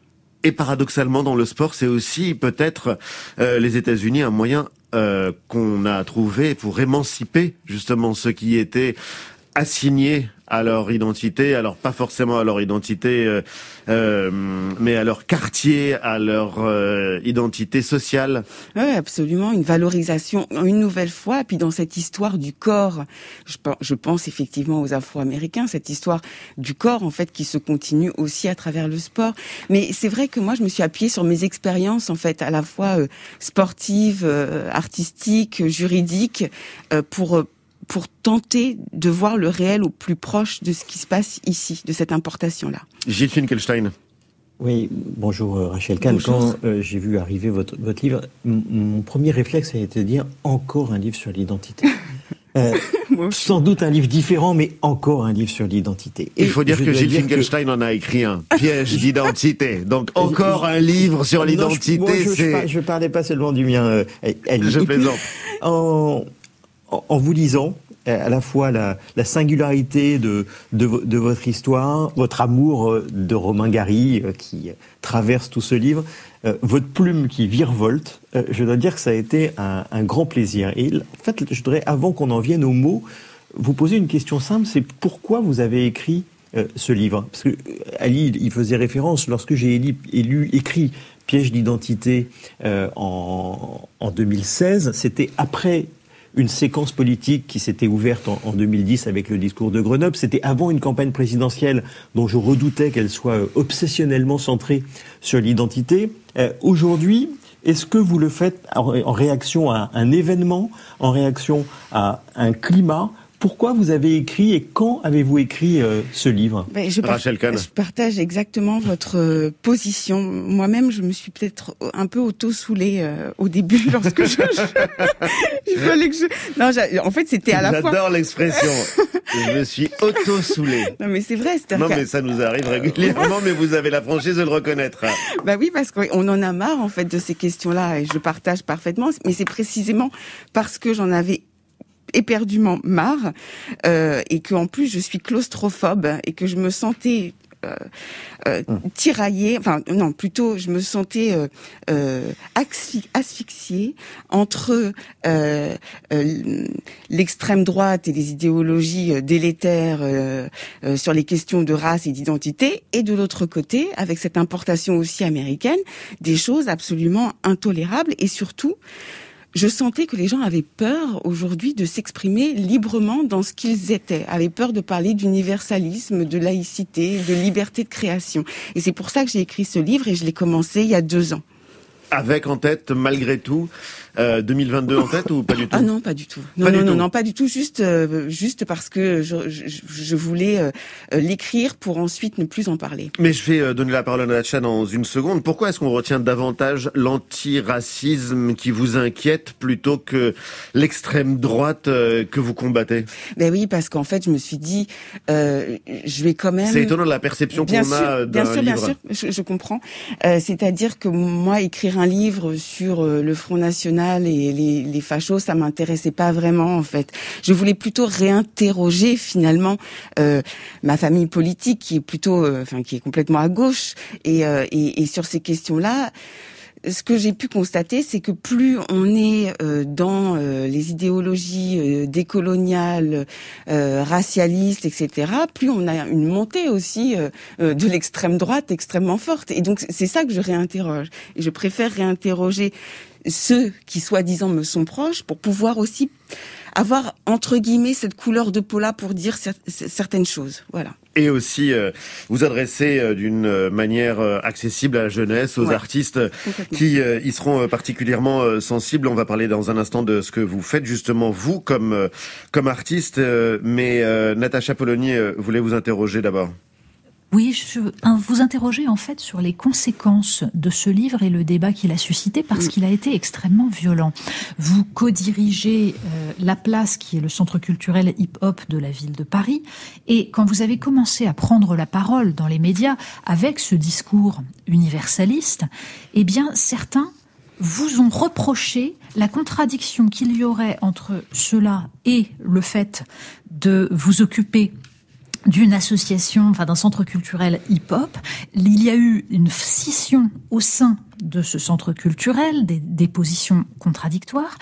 Et paradoxalement, dans le sport, c'est aussi peut-être euh, les États-Unis un moyen euh, qu'on a trouvé pour émanciper justement ceux qui étaient assignés à leur identité, alors pas forcément à leur identité, euh, euh, mais à leur quartier, à leur euh, identité sociale. Oui, absolument, une valorisation une nouvelle fois. Puis dans cette histoire du corps, je, je pense effectivement aux Afro-Américains, cette histoire du corps en fait qui se continue aussi à travers le sport. Mais c'est vrai que moi je me suis appuyée sur mes expériences en fait, à la fois euh, sportives, euh, artistiques, juridiques, euh, pour euh, pour tenter de voir le réel au plus proche de ce qui se passe ici, de cette importation-là. Gilles Finkelstein. Oui, bonjour Rachel Kahn. Quand euh, j'ai vu arriver votre, votre livre, m- mon premier réflexe a été de dire encore un livre sur l'identité. Euh, sans doute un livre différent, mais encore un livre sur l'identité. Et il faut dire que Gilles Finkelstein que... en a écrit un, Piège d'identité. Donc encore un livre sur l'identité. Non, je, moi, je, c'est... je, je parlais pas seulement du mien. Euh, elle, je plaisante. Puis, en... En vous lisant, à la fois la, la singularité de, de, de votre histoire, votre amour de Romain Gary qui traverse tout ce livre, euh, votre plume qui virevolte, euh, je dois dire que ça a été un, un grand plaisir. Et en fait, je voudrais, avant qu'on en vienne aux mots, vous poser une question simple, c'est pourquoi vous avez écrit euh, ce livre ? Parce que Ali, il faisait référence, lorsque j'ai élu, élu, écrit Piège d'identité euh, en, en deux mille seize, c'était après une séquence politique qui s'était ouverte en, en deux mille dix avec le discours de Grenoble. C'était avant une campagne présidentielle dont je redoutais qu'elle soit obsessionnellement centrée sur l'identité. Euh, aujourd'hui, est-ce que vous le faites en, en réaction à un événement, en réaction à un climat ? Pourquoi vous avez écrit et quand avez-vous écrit euh, ce livre ? ben, je, par- je partage exactement votre euh, position. Moi-même, je me suis peut-être un peu auto-soulée euh, au début lorsque je... je... il fallait que je... Non, en fait, c'était à la J'adore fois... J'adore l'expression. Je me suis auto-soulée. Non, mais c'est vrai. C'est non, mais ça nous arrive régulièrement, mais vous avez la franchise de le reconnaître. Bah oui, parce qu'on en a marre, en fait, de ces questions-là, et je partage parfaitement. Mais c'est précisément parce que j'en avais éperdument marre euh, et que en plus je suis claustrophobe et que je me sentais euh, euh, tiraillée, enfin non plutôt je me sentais euh, euh, asphy- asphyxiée entre euh, euh, l'extrême droite et les idéologies délétères euh, euh, sur les questions de race et d'identité, et de l'autre côté avec cette importation aussi américaine des choses absolument intolérables. Et surtout, je sentais que les gens avaient peur aujourd'hui de s'exprimer librement dans ce qu'ils étaient, avaient peur de parler d'universalisme, de laïcité, de liberté de création. Et c'est pour ça que j'ai écrit ce livre, et je l'ai commencé il y a deux ans. Avec en tête, malgré tout, euh, deux mille vingt-deux en tête ou pas du tout ? Ah non, pas du tout. Non, pas non, du non, tout. non, pas du tout. Juste, euh, juste parce que je, je, je voulais euh, l'écrire pour ensuite ne plus en parler. Mais je vais donner la parole à Natacha dans une seconde. Pourquoi est-ce qu'on retient davantage l'antiracisme qui vous inquiète plutôt que l'extrême droite euh, que vous combattez ? Ben oui, parce qu'en fait, je me suis dit, euh, je vais quand même. C'est étonnant de la perception bien qu'on sûr, a d'un bien sûr, livre. Bien sûr, je, je comprends. Euh, c'est-à-dire que moi, écrire un livre sur euh, le Front National et les, les fachos, ça m'intéressait pas vraiment en fait. Je voulais plutôt réinterroger finalement euh, ma famille politique qui est plutôt, euh, enfin qui est complètement à gauche, et, euh, et, et sur ces questions-là. Ce que j'ai pu constater, c'est que plus on est euh, dans euh, les idéologies euh, décoloniales, euh, racialistes, et cetera, plus on a une montée aussi euh, euh, de l'extrême droite extrêmement forte. Et donc c'est ça que je réinterroge. Et je préfère réinterroger ceux qui soi-disant me sont proches pour pouvoir aussi avoir entre guillemets cette couleur de peau là pour dire cer- certaines choses. Voilà. Et aussi euh, vous adresser euh, d'une manière euh, accessible à la jeunesse, aux ouais, artistes qui euh, y seront euh, particulièrement euh, sensibles. On va parler dans un instant de ce que vous faites justement vous comme euh, comme artiste. Euh, mais euh, Natacha Polony euh, voulait vous interroger d'abord. Oui, je vous interrogez en fait sur les conséquences de ce livre et le débat qu'il a suscité, parce qu'il a été extrêmement violent. Vous co-dirigez euh, La Place, qui est le centre culturel hip-hop de la ville de Paris, et quand vous avez commencé à prendre la parole dans les médias avec ce discours universaliste, eh bien certains vous ont reproché la contradiction qu'il y aurait entre cela et le fait de vous occuper d'une association, enfin d'un centre culturel hip-hop. Il y a eu une scission au sein de ce centre culturel, des, des positions contradictoires.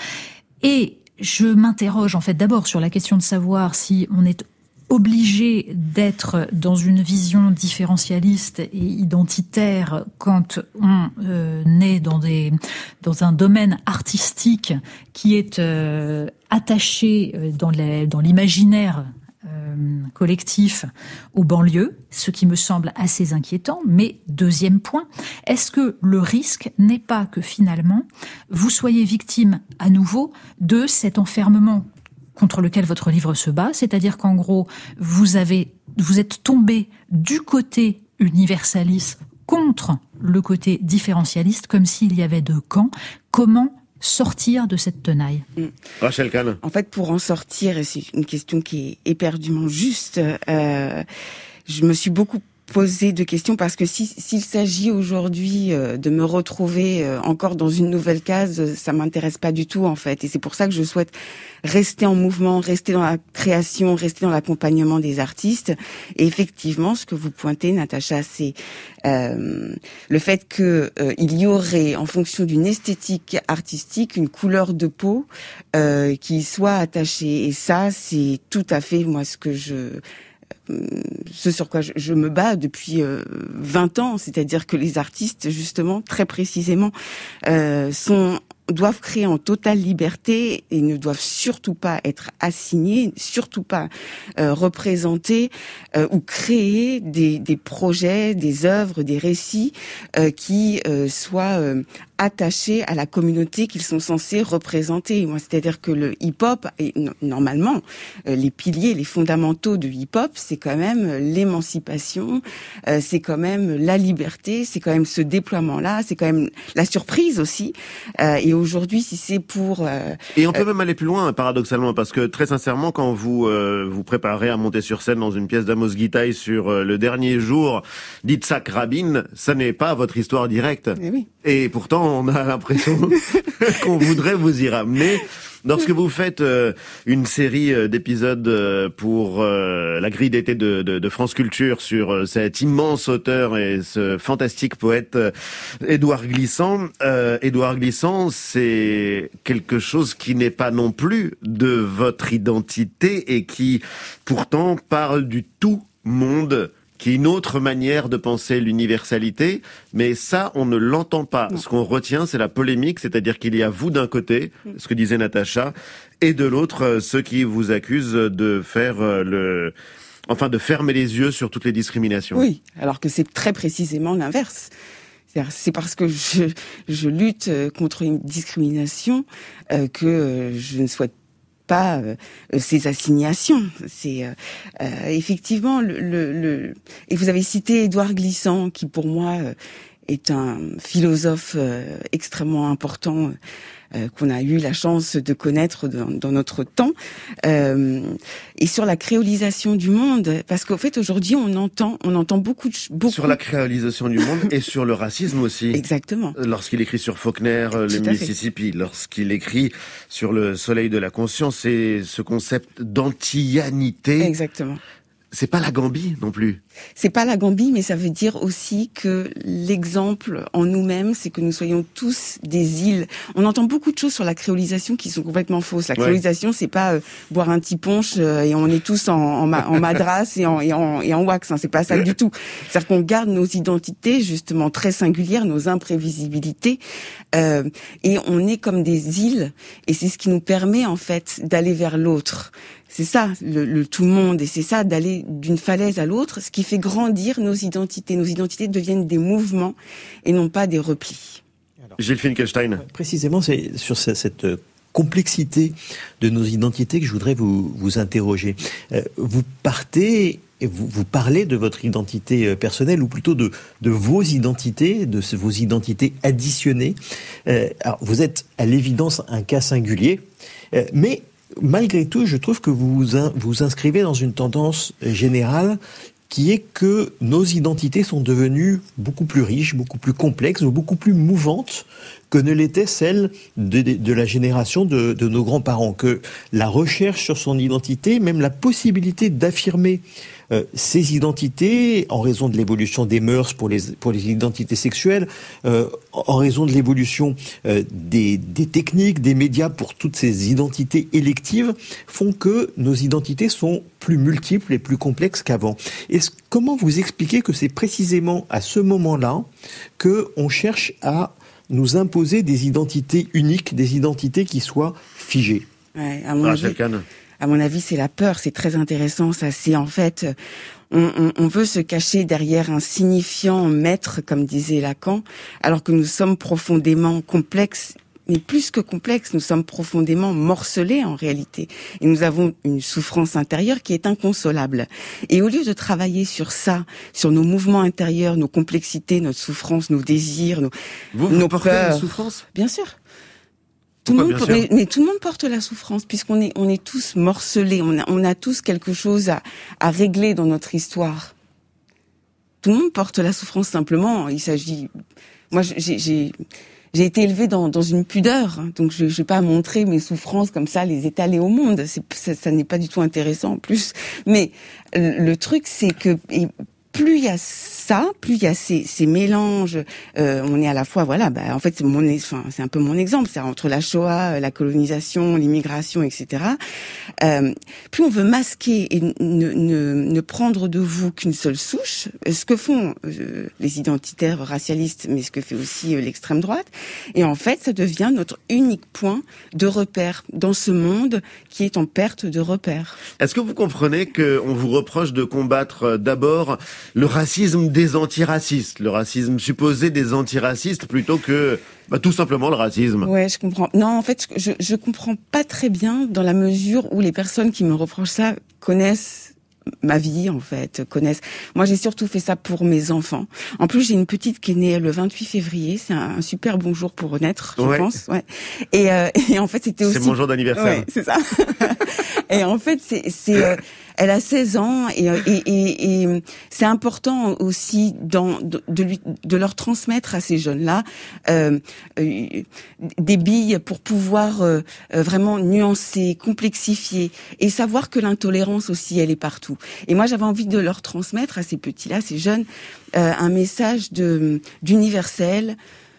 Et je m'interroge en fait d'abord sur la question de savoir si on est obligé d'être dans une vision différentialiste et identitaire quand on euh, est dans des dans un domaine artistique qui est euh, attaché dans les, dans l'imaginaire Euh, collectif aux banlieues, ce qui me semble assez inquiétant. Mais deuxième point, est-ce que le risque n'est pas que finalement vous soyez victime à nouveau de cet enfermement contre lequel votre livre se bat, c'est-à-dire qu'en gros vous avez vous êtes tombé du côté universaliste contre le côté différentialiste, comme s'il y avait deux camps. Comment sortir de cette tenaille? Rachel Kahn. En fait, pour en sortir, et c'est une question qui est éperdument juste, euh, je me suis beaucoup poser de questions parce que si, s'il s'agit aujourd'hui euh, de me retrouver euh, encore dans une nouvelle case, ça m'intéresse pas du tout en fait. Et c'est pour ça que je souhaite rester en mouvement, rester dans la création, rester dans l'accompagnement des artistes. Et effectivement, ce que vous pointez, Natacha, c'est euh, le fait que euh, il y aurait, en fonction d'une esthétique artistique, une couleur de peau euh, qui soit attachée. Et ça, c'est tout à fait moi ce que je ce sur quoi je, je me bats depuis euh, vingt ans, c'est-à-dire que les artistes, justement, très précisément, euh, sont doivent créer en totale liberté et ne doivent surtout pas être assignés, surtout pas euh, représenter euh, ou créer des, des projets, des œuvres, des récits euh, qui euh, soient euh, attachés à la communauté qu'ils sont censés représenter. Moi, c'est-à-dire que le hip-hop, et normalement, euh, les piliers, les fondamentaux du hip-hop, c'est quand même l'émancipation, euh, c'est quand même la liberté, c'est quand même ce déploiement-là, c'est quand même la surprise aussi. Euh, et aujourd'hui, si c'est pour... Euh, et on peut euh, même aller plus loin, paradoxalement, parce que très sincèrement, quand vous euh, vous préparez à monter sur scène dans une pièce d'Amos Gitaï sur euh, le dernier jour d'Itzhak Rabin, ça n'est pas votre histoire directe. Et, oui. et pourtant, on a l'impression qu'on voudrait vous y ramener. Lorsque vous faites euh, une série euh, d'épisodes euh, pour euh, la grille d'été de, de, de France Culture sur euh, cet immense auteur et ce fantastique poète euh, Édouard Glissant, euh, Édouard Glissant, c'est quelque chose qui n'est pas non plus de votre identité et qui pourtant parle du tout monde, qui est une autre manière de penser l'universalité, mais ça, on ne l'entend pas. Non. Ce qu'on retient, c'est la polémique, c'est-à-dire qu'il y a vous d'un côté, ce que disait Natacha, et de l'autre, ceux qui vous accusent de faire le... enfin, de fermer les yeux sur toutes les discriminations. Oui, alors que c'est très précisément l'inverse. C'est parce que je, je lutte contre une discrimination euh, que je ne souhaite pas euh, ces assignations. C'est euh, euh, effectivement le, le, le... Et vous avez cité Édouard Glissant, qui pour moi euh, est un philosophe euh, extrêmement important euh, qu'on a eu la chance de connaître dans, dans notre temps. Euh, et sur la créolisation du monde, parce qu'au fait aujourd'hui on entend, on entend beaucoup, de, beaucoup. Sur la créolisation du monde et sur le racisme aussi. Exactement. Lorsqu'il écrit sur Faulkner, Tout le Mississippi, fait. Lorsqu'il écrit sur le soleil de la conscience, c'est ce concept d'antillanité. Exactement. C'est pas la Gambie non plus. C'est pas la Gambie, mais ça veut dire aussi que l'exemple en nous-mêmes, c'est que nous soyons tous des îles. On entend beaucoup de choses sur la créolisation qui sont complètement fausses. La créolisation, ouais. c'est pas euh, boire un petit punch euh, et on est tous en, en, ma, en madras et en, et en, et en wax. Hein. C'est pas ça du tout. C'est-à-dire qu'on garde nos identités justement très singulières, nos imprévisibilités, euh, et on est comme des îles. Et c'est ce qui nous permet en fait d'aller vers l'autre. C'est ça, le, le tout le monde, et c'est ça, d'aller d'une falaise à l'autre, ce qui fait grandir nos identités. Nos identités deviennent des mouvements et non pas des replis. Alors, Gilles Finkelstein. Précisément, c'est sur cette complexité de nos identités que je voudrais vous, vous interroger. Euh, vous partez et vous, vous parlez de votre identité personnelle, ou plutôt de, de vos identités, de vos identités additionnées. Euh, alors, vous êtes à l'évidence un cas singulier, euh, mais malgré tout, je trouve que vous vous inscrivez dans une tendance générale qui est que nos identités sont devenues beaucoup plus riches, beaucoup plus complexes, ou beaucoup plus mouvantes que ne l'étaient celles de, de, de la génération de, de nos grands-parents. Que la recherche sur son identité, même la possibilité d'affirmer euh, ses identités, en raison de l'évolution des mœurs pour les, pour les identités sexuelles, euh, en raison de l'évolution euh, des, des techniques, des médias pour toutes ces identités électives, font que nos identités sont plus multiples et plus complexes qu'avant. Et comment vous expliquez que c'est précisément à ce moment-là qu'on cherche à nous imposer des identités uniques, des identités qui soient figées? Ouais, à mon avis, à mon avis, c'est la peur. C'est très intéressant. Ça, c'est en fait, on, on, on veut se cacher derrière un signifiant maître, comme disait Lacan, alors que nous sommes profondément complexes. Mais plus que complexes, nous sommes profondément morcelés en réalité. Et nous avons une souffrance intérieure qui est inconsolable. Et au lieu de travailler sur ça, sur nos mouvements intérieurs, nos complexités, notre souffrance, nos désirs, nos, vous, vous nos portez peurs... la souffrance ? Bien sûr. Tout Pourquoi, le monde, bien sûr mais, mais tout le monde porte la souffrance, puisqu'on est, on est tous morcelés. On a, on a tous quelque chose à, à régler dans notre histoire. Tout le monde porte la souffrance simplement. Il s'agit, moi, j'ai, j'ai, j'ai été élevée dans, dans une pudeur, donc je, je vais pas montrer mes souffrances comme ça, les étaler au monde. C'est, ça, ça n'est pas du tout intéressant en plus. Mais le, le truc, c'est que et plus il y a ça, plus il y a ces, ces mélanges. Euh, on est à la fois, voilà, bah, en fait, c'est mon, enfin, c'est un peu mon exemple, c'est entre la Shoah, la colonisation, l'immigration, et cetera. Euh, plus on veut masquer et ne, ne, ne prendre de vous qu'une seule souche, ce que font euh, les identitaires racialistes, mais ce que fait aussi euh, l'extrême droite. Et en fait, ça devient notre unique point de repère dans ce monde qui est en perte de repère. Est-ce que vous comprenez qu'on vous reproche de combattre d'abord le racisme des antiracistes, le racisme supposé des antiracistes plutôt que bah, tout simplement le racisme? Ouais, je comprends. Non, en fait, je je comprends pas très bien dans la mesure où les personnes qui me reprochent ça connaissent ma vie, en fait, connaissent. Moi, j'ai surtout fait ça pour mes enfants. En plus, j'ai une petite qui est née le vingt-huit février. C'est un, un super bon jour pour naître, je ouais. pense. Ouais. Et, euh, et en fait, c'était aussi... C'est mon jour d'anniversaire. Ouais, c'est ça. Et en fait, c'est... c'est euh, elle a seize ans et, et, et, et c'est important aussi dans, de, de, lui, de leur transmettre à ces jeunes-là euh, euh, des billes pour pouvoir euh, vraiment nuancer, complexifier et savoir que l'intolérance aussi, elle est partout. Et moi, j'avais envie de leur transmettre à ces petits-là, ces jeunes, euh, un message de d'universel,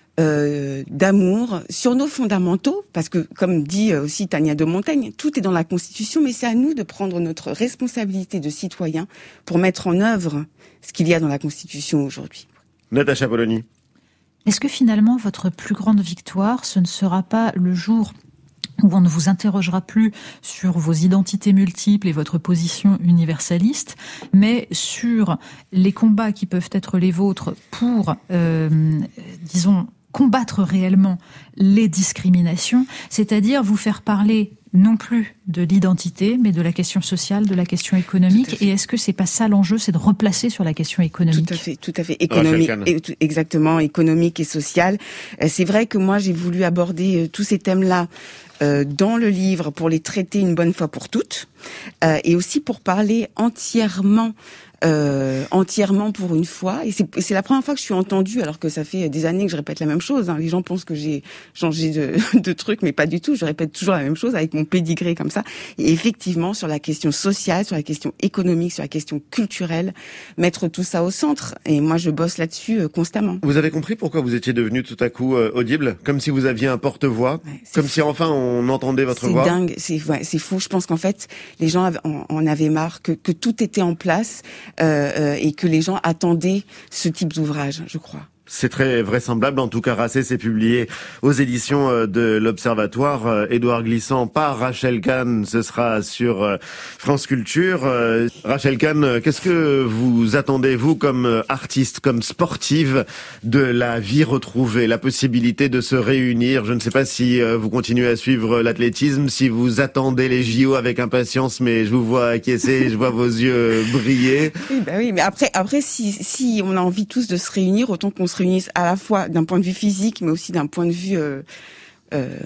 Euh, d'amour sur nos fondamentaux, parce que comme dit aussi Tania de Montaigne, tout est dans la Constitution, mais c'est à nous de prendre notre responsabilité de citoyen pour mettre en œuvre ce qu'il y a dans la Constitution aujourd'hui. Natacha Polony. Est-ce que finalement votre plus grande victoire, ce ne sera pas le jour où on ne vous interrogera plus sur vos identités multiples et votre position universaliste, mais sur les combats qui peuvent être les vôtres pour, euh, disons, combattre réellement les discriminations, c'est-à-dire vous faire parler non plus de l'identité, mais de la question sociale, de la question économique. Et est-ce que c'est pas ça l'enjeu, c'est de replacer sur la question économique? Tout à fait, tout à fait. Économique, exactement, économique et sociale. C'est vrai que moi, j'ai voulu aborder tous ces thèmes-là euh, dans le livre pour les traiter une bonne fois pour toutes, euh, et aussi pour parler entièrement Euh, entièrement pour une fois, et c'est, c'est la première fois que je suis entendue, alors que ça fait des années que je répète la même chose, hein. Les gens pensent que j'ai changé de, de truc, mais pas du tout, je répète toujours la même chose avec mon pédigré comme ça, et effectivement sur la question sociale, sur la question économique, sur la question culturelle, mettre tout ça au centre, et moi je bosse là-dessus euh, constamment. Vous avez compris pourquoi vous étiez devenu tout à coup euh, audible, comme si vous aviez un porte-voix, ouais, comme fou. Si enfin on entendait votre c'est voix? C'est dingue, c'est, ouais, c'est fou, je pense qu'en fait les gens en, en avaient marre, que, que tout était en place, Euh, euh, et que les gens attendaient ce type d'ouvrage, je crois. C'est très vraisemblable. En tout cas, Racé s'est publié aux éditions de l'Observatoire. Édouard Glissant par Rachel Kahn, ce sera sur France Culture. Rachel Kahn, qu'est-ce que vous attendez, vous, comme artiste, comme sportive, de la vie retrouvée, la possibilité de se réunir? Je ne sais pas si vous continuez à suivre l'athlétisme, si vous attendez les J O avec impatience, mais je vous vois acquiescer, je vois vos yeux briller. Oui, bah oui, mais après, après, si, si on a envie tous de se réunir, autant qu'on se réunissent à la fois d'un point de vue physique, mais aussi d'un point de vue euh, euh,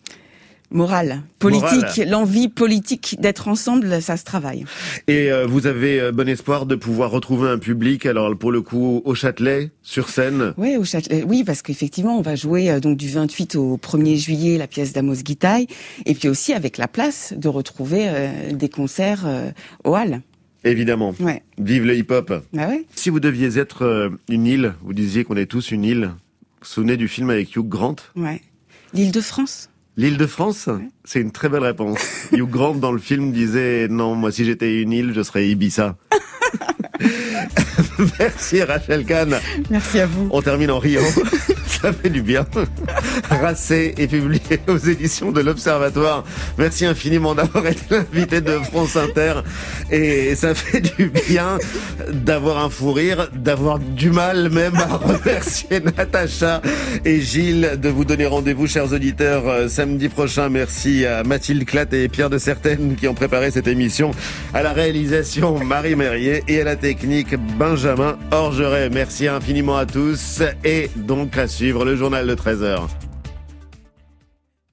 moral, politique. Moral. L'envie politique d'être ensemble, ça se travaille. Et euh, vous avez bon espoir de pouvoir retrouver un public, alors pour le coup au Châtelet, sur scène? Oui, au Châtelet. Oui, parce qu'effectivement, on va jouer euh, donc du vingt-huit au premier juillet la pièce d'Amos Guitaille, et puis aussi avec la place de retrouver euh, des concerts euh, au Halles. Évidemment. Ouais. Vive le hip-hop. Bah ouais. Si vous deviez être euh, une île, vous disiez qu'on est tous une île. Vous vous souvenez du film avec Hugh Grant? Ouais. L'île de France. L'île de France, ouais. C'est une très belle réponse. Hugh Grant dans le film disait non, moi si j'étais une île, je serais Ibiza. Merci Rachel Kahn. Merci à vous. On termine en riant. Ça fait du bien. Racé est publié aux éditions de l'Observatoire. Merci infiniment d'avoir été l'invité de France Inter. Et ça fait du bien d'avoir un fou rire, d'avoir du mal même à remercier Natacha et Gilles, de vous donner rendez-vous, chers auditeurs, samedi prochain. Merci à Mathilde Clatte et Pierre de Certaine qui ont préparé cette émission. À la réalisation, Marie Merrier, et à la technique, Benjamin Orgeret. Merci infiniment à tous, et donc à suivre le journal de treize heures.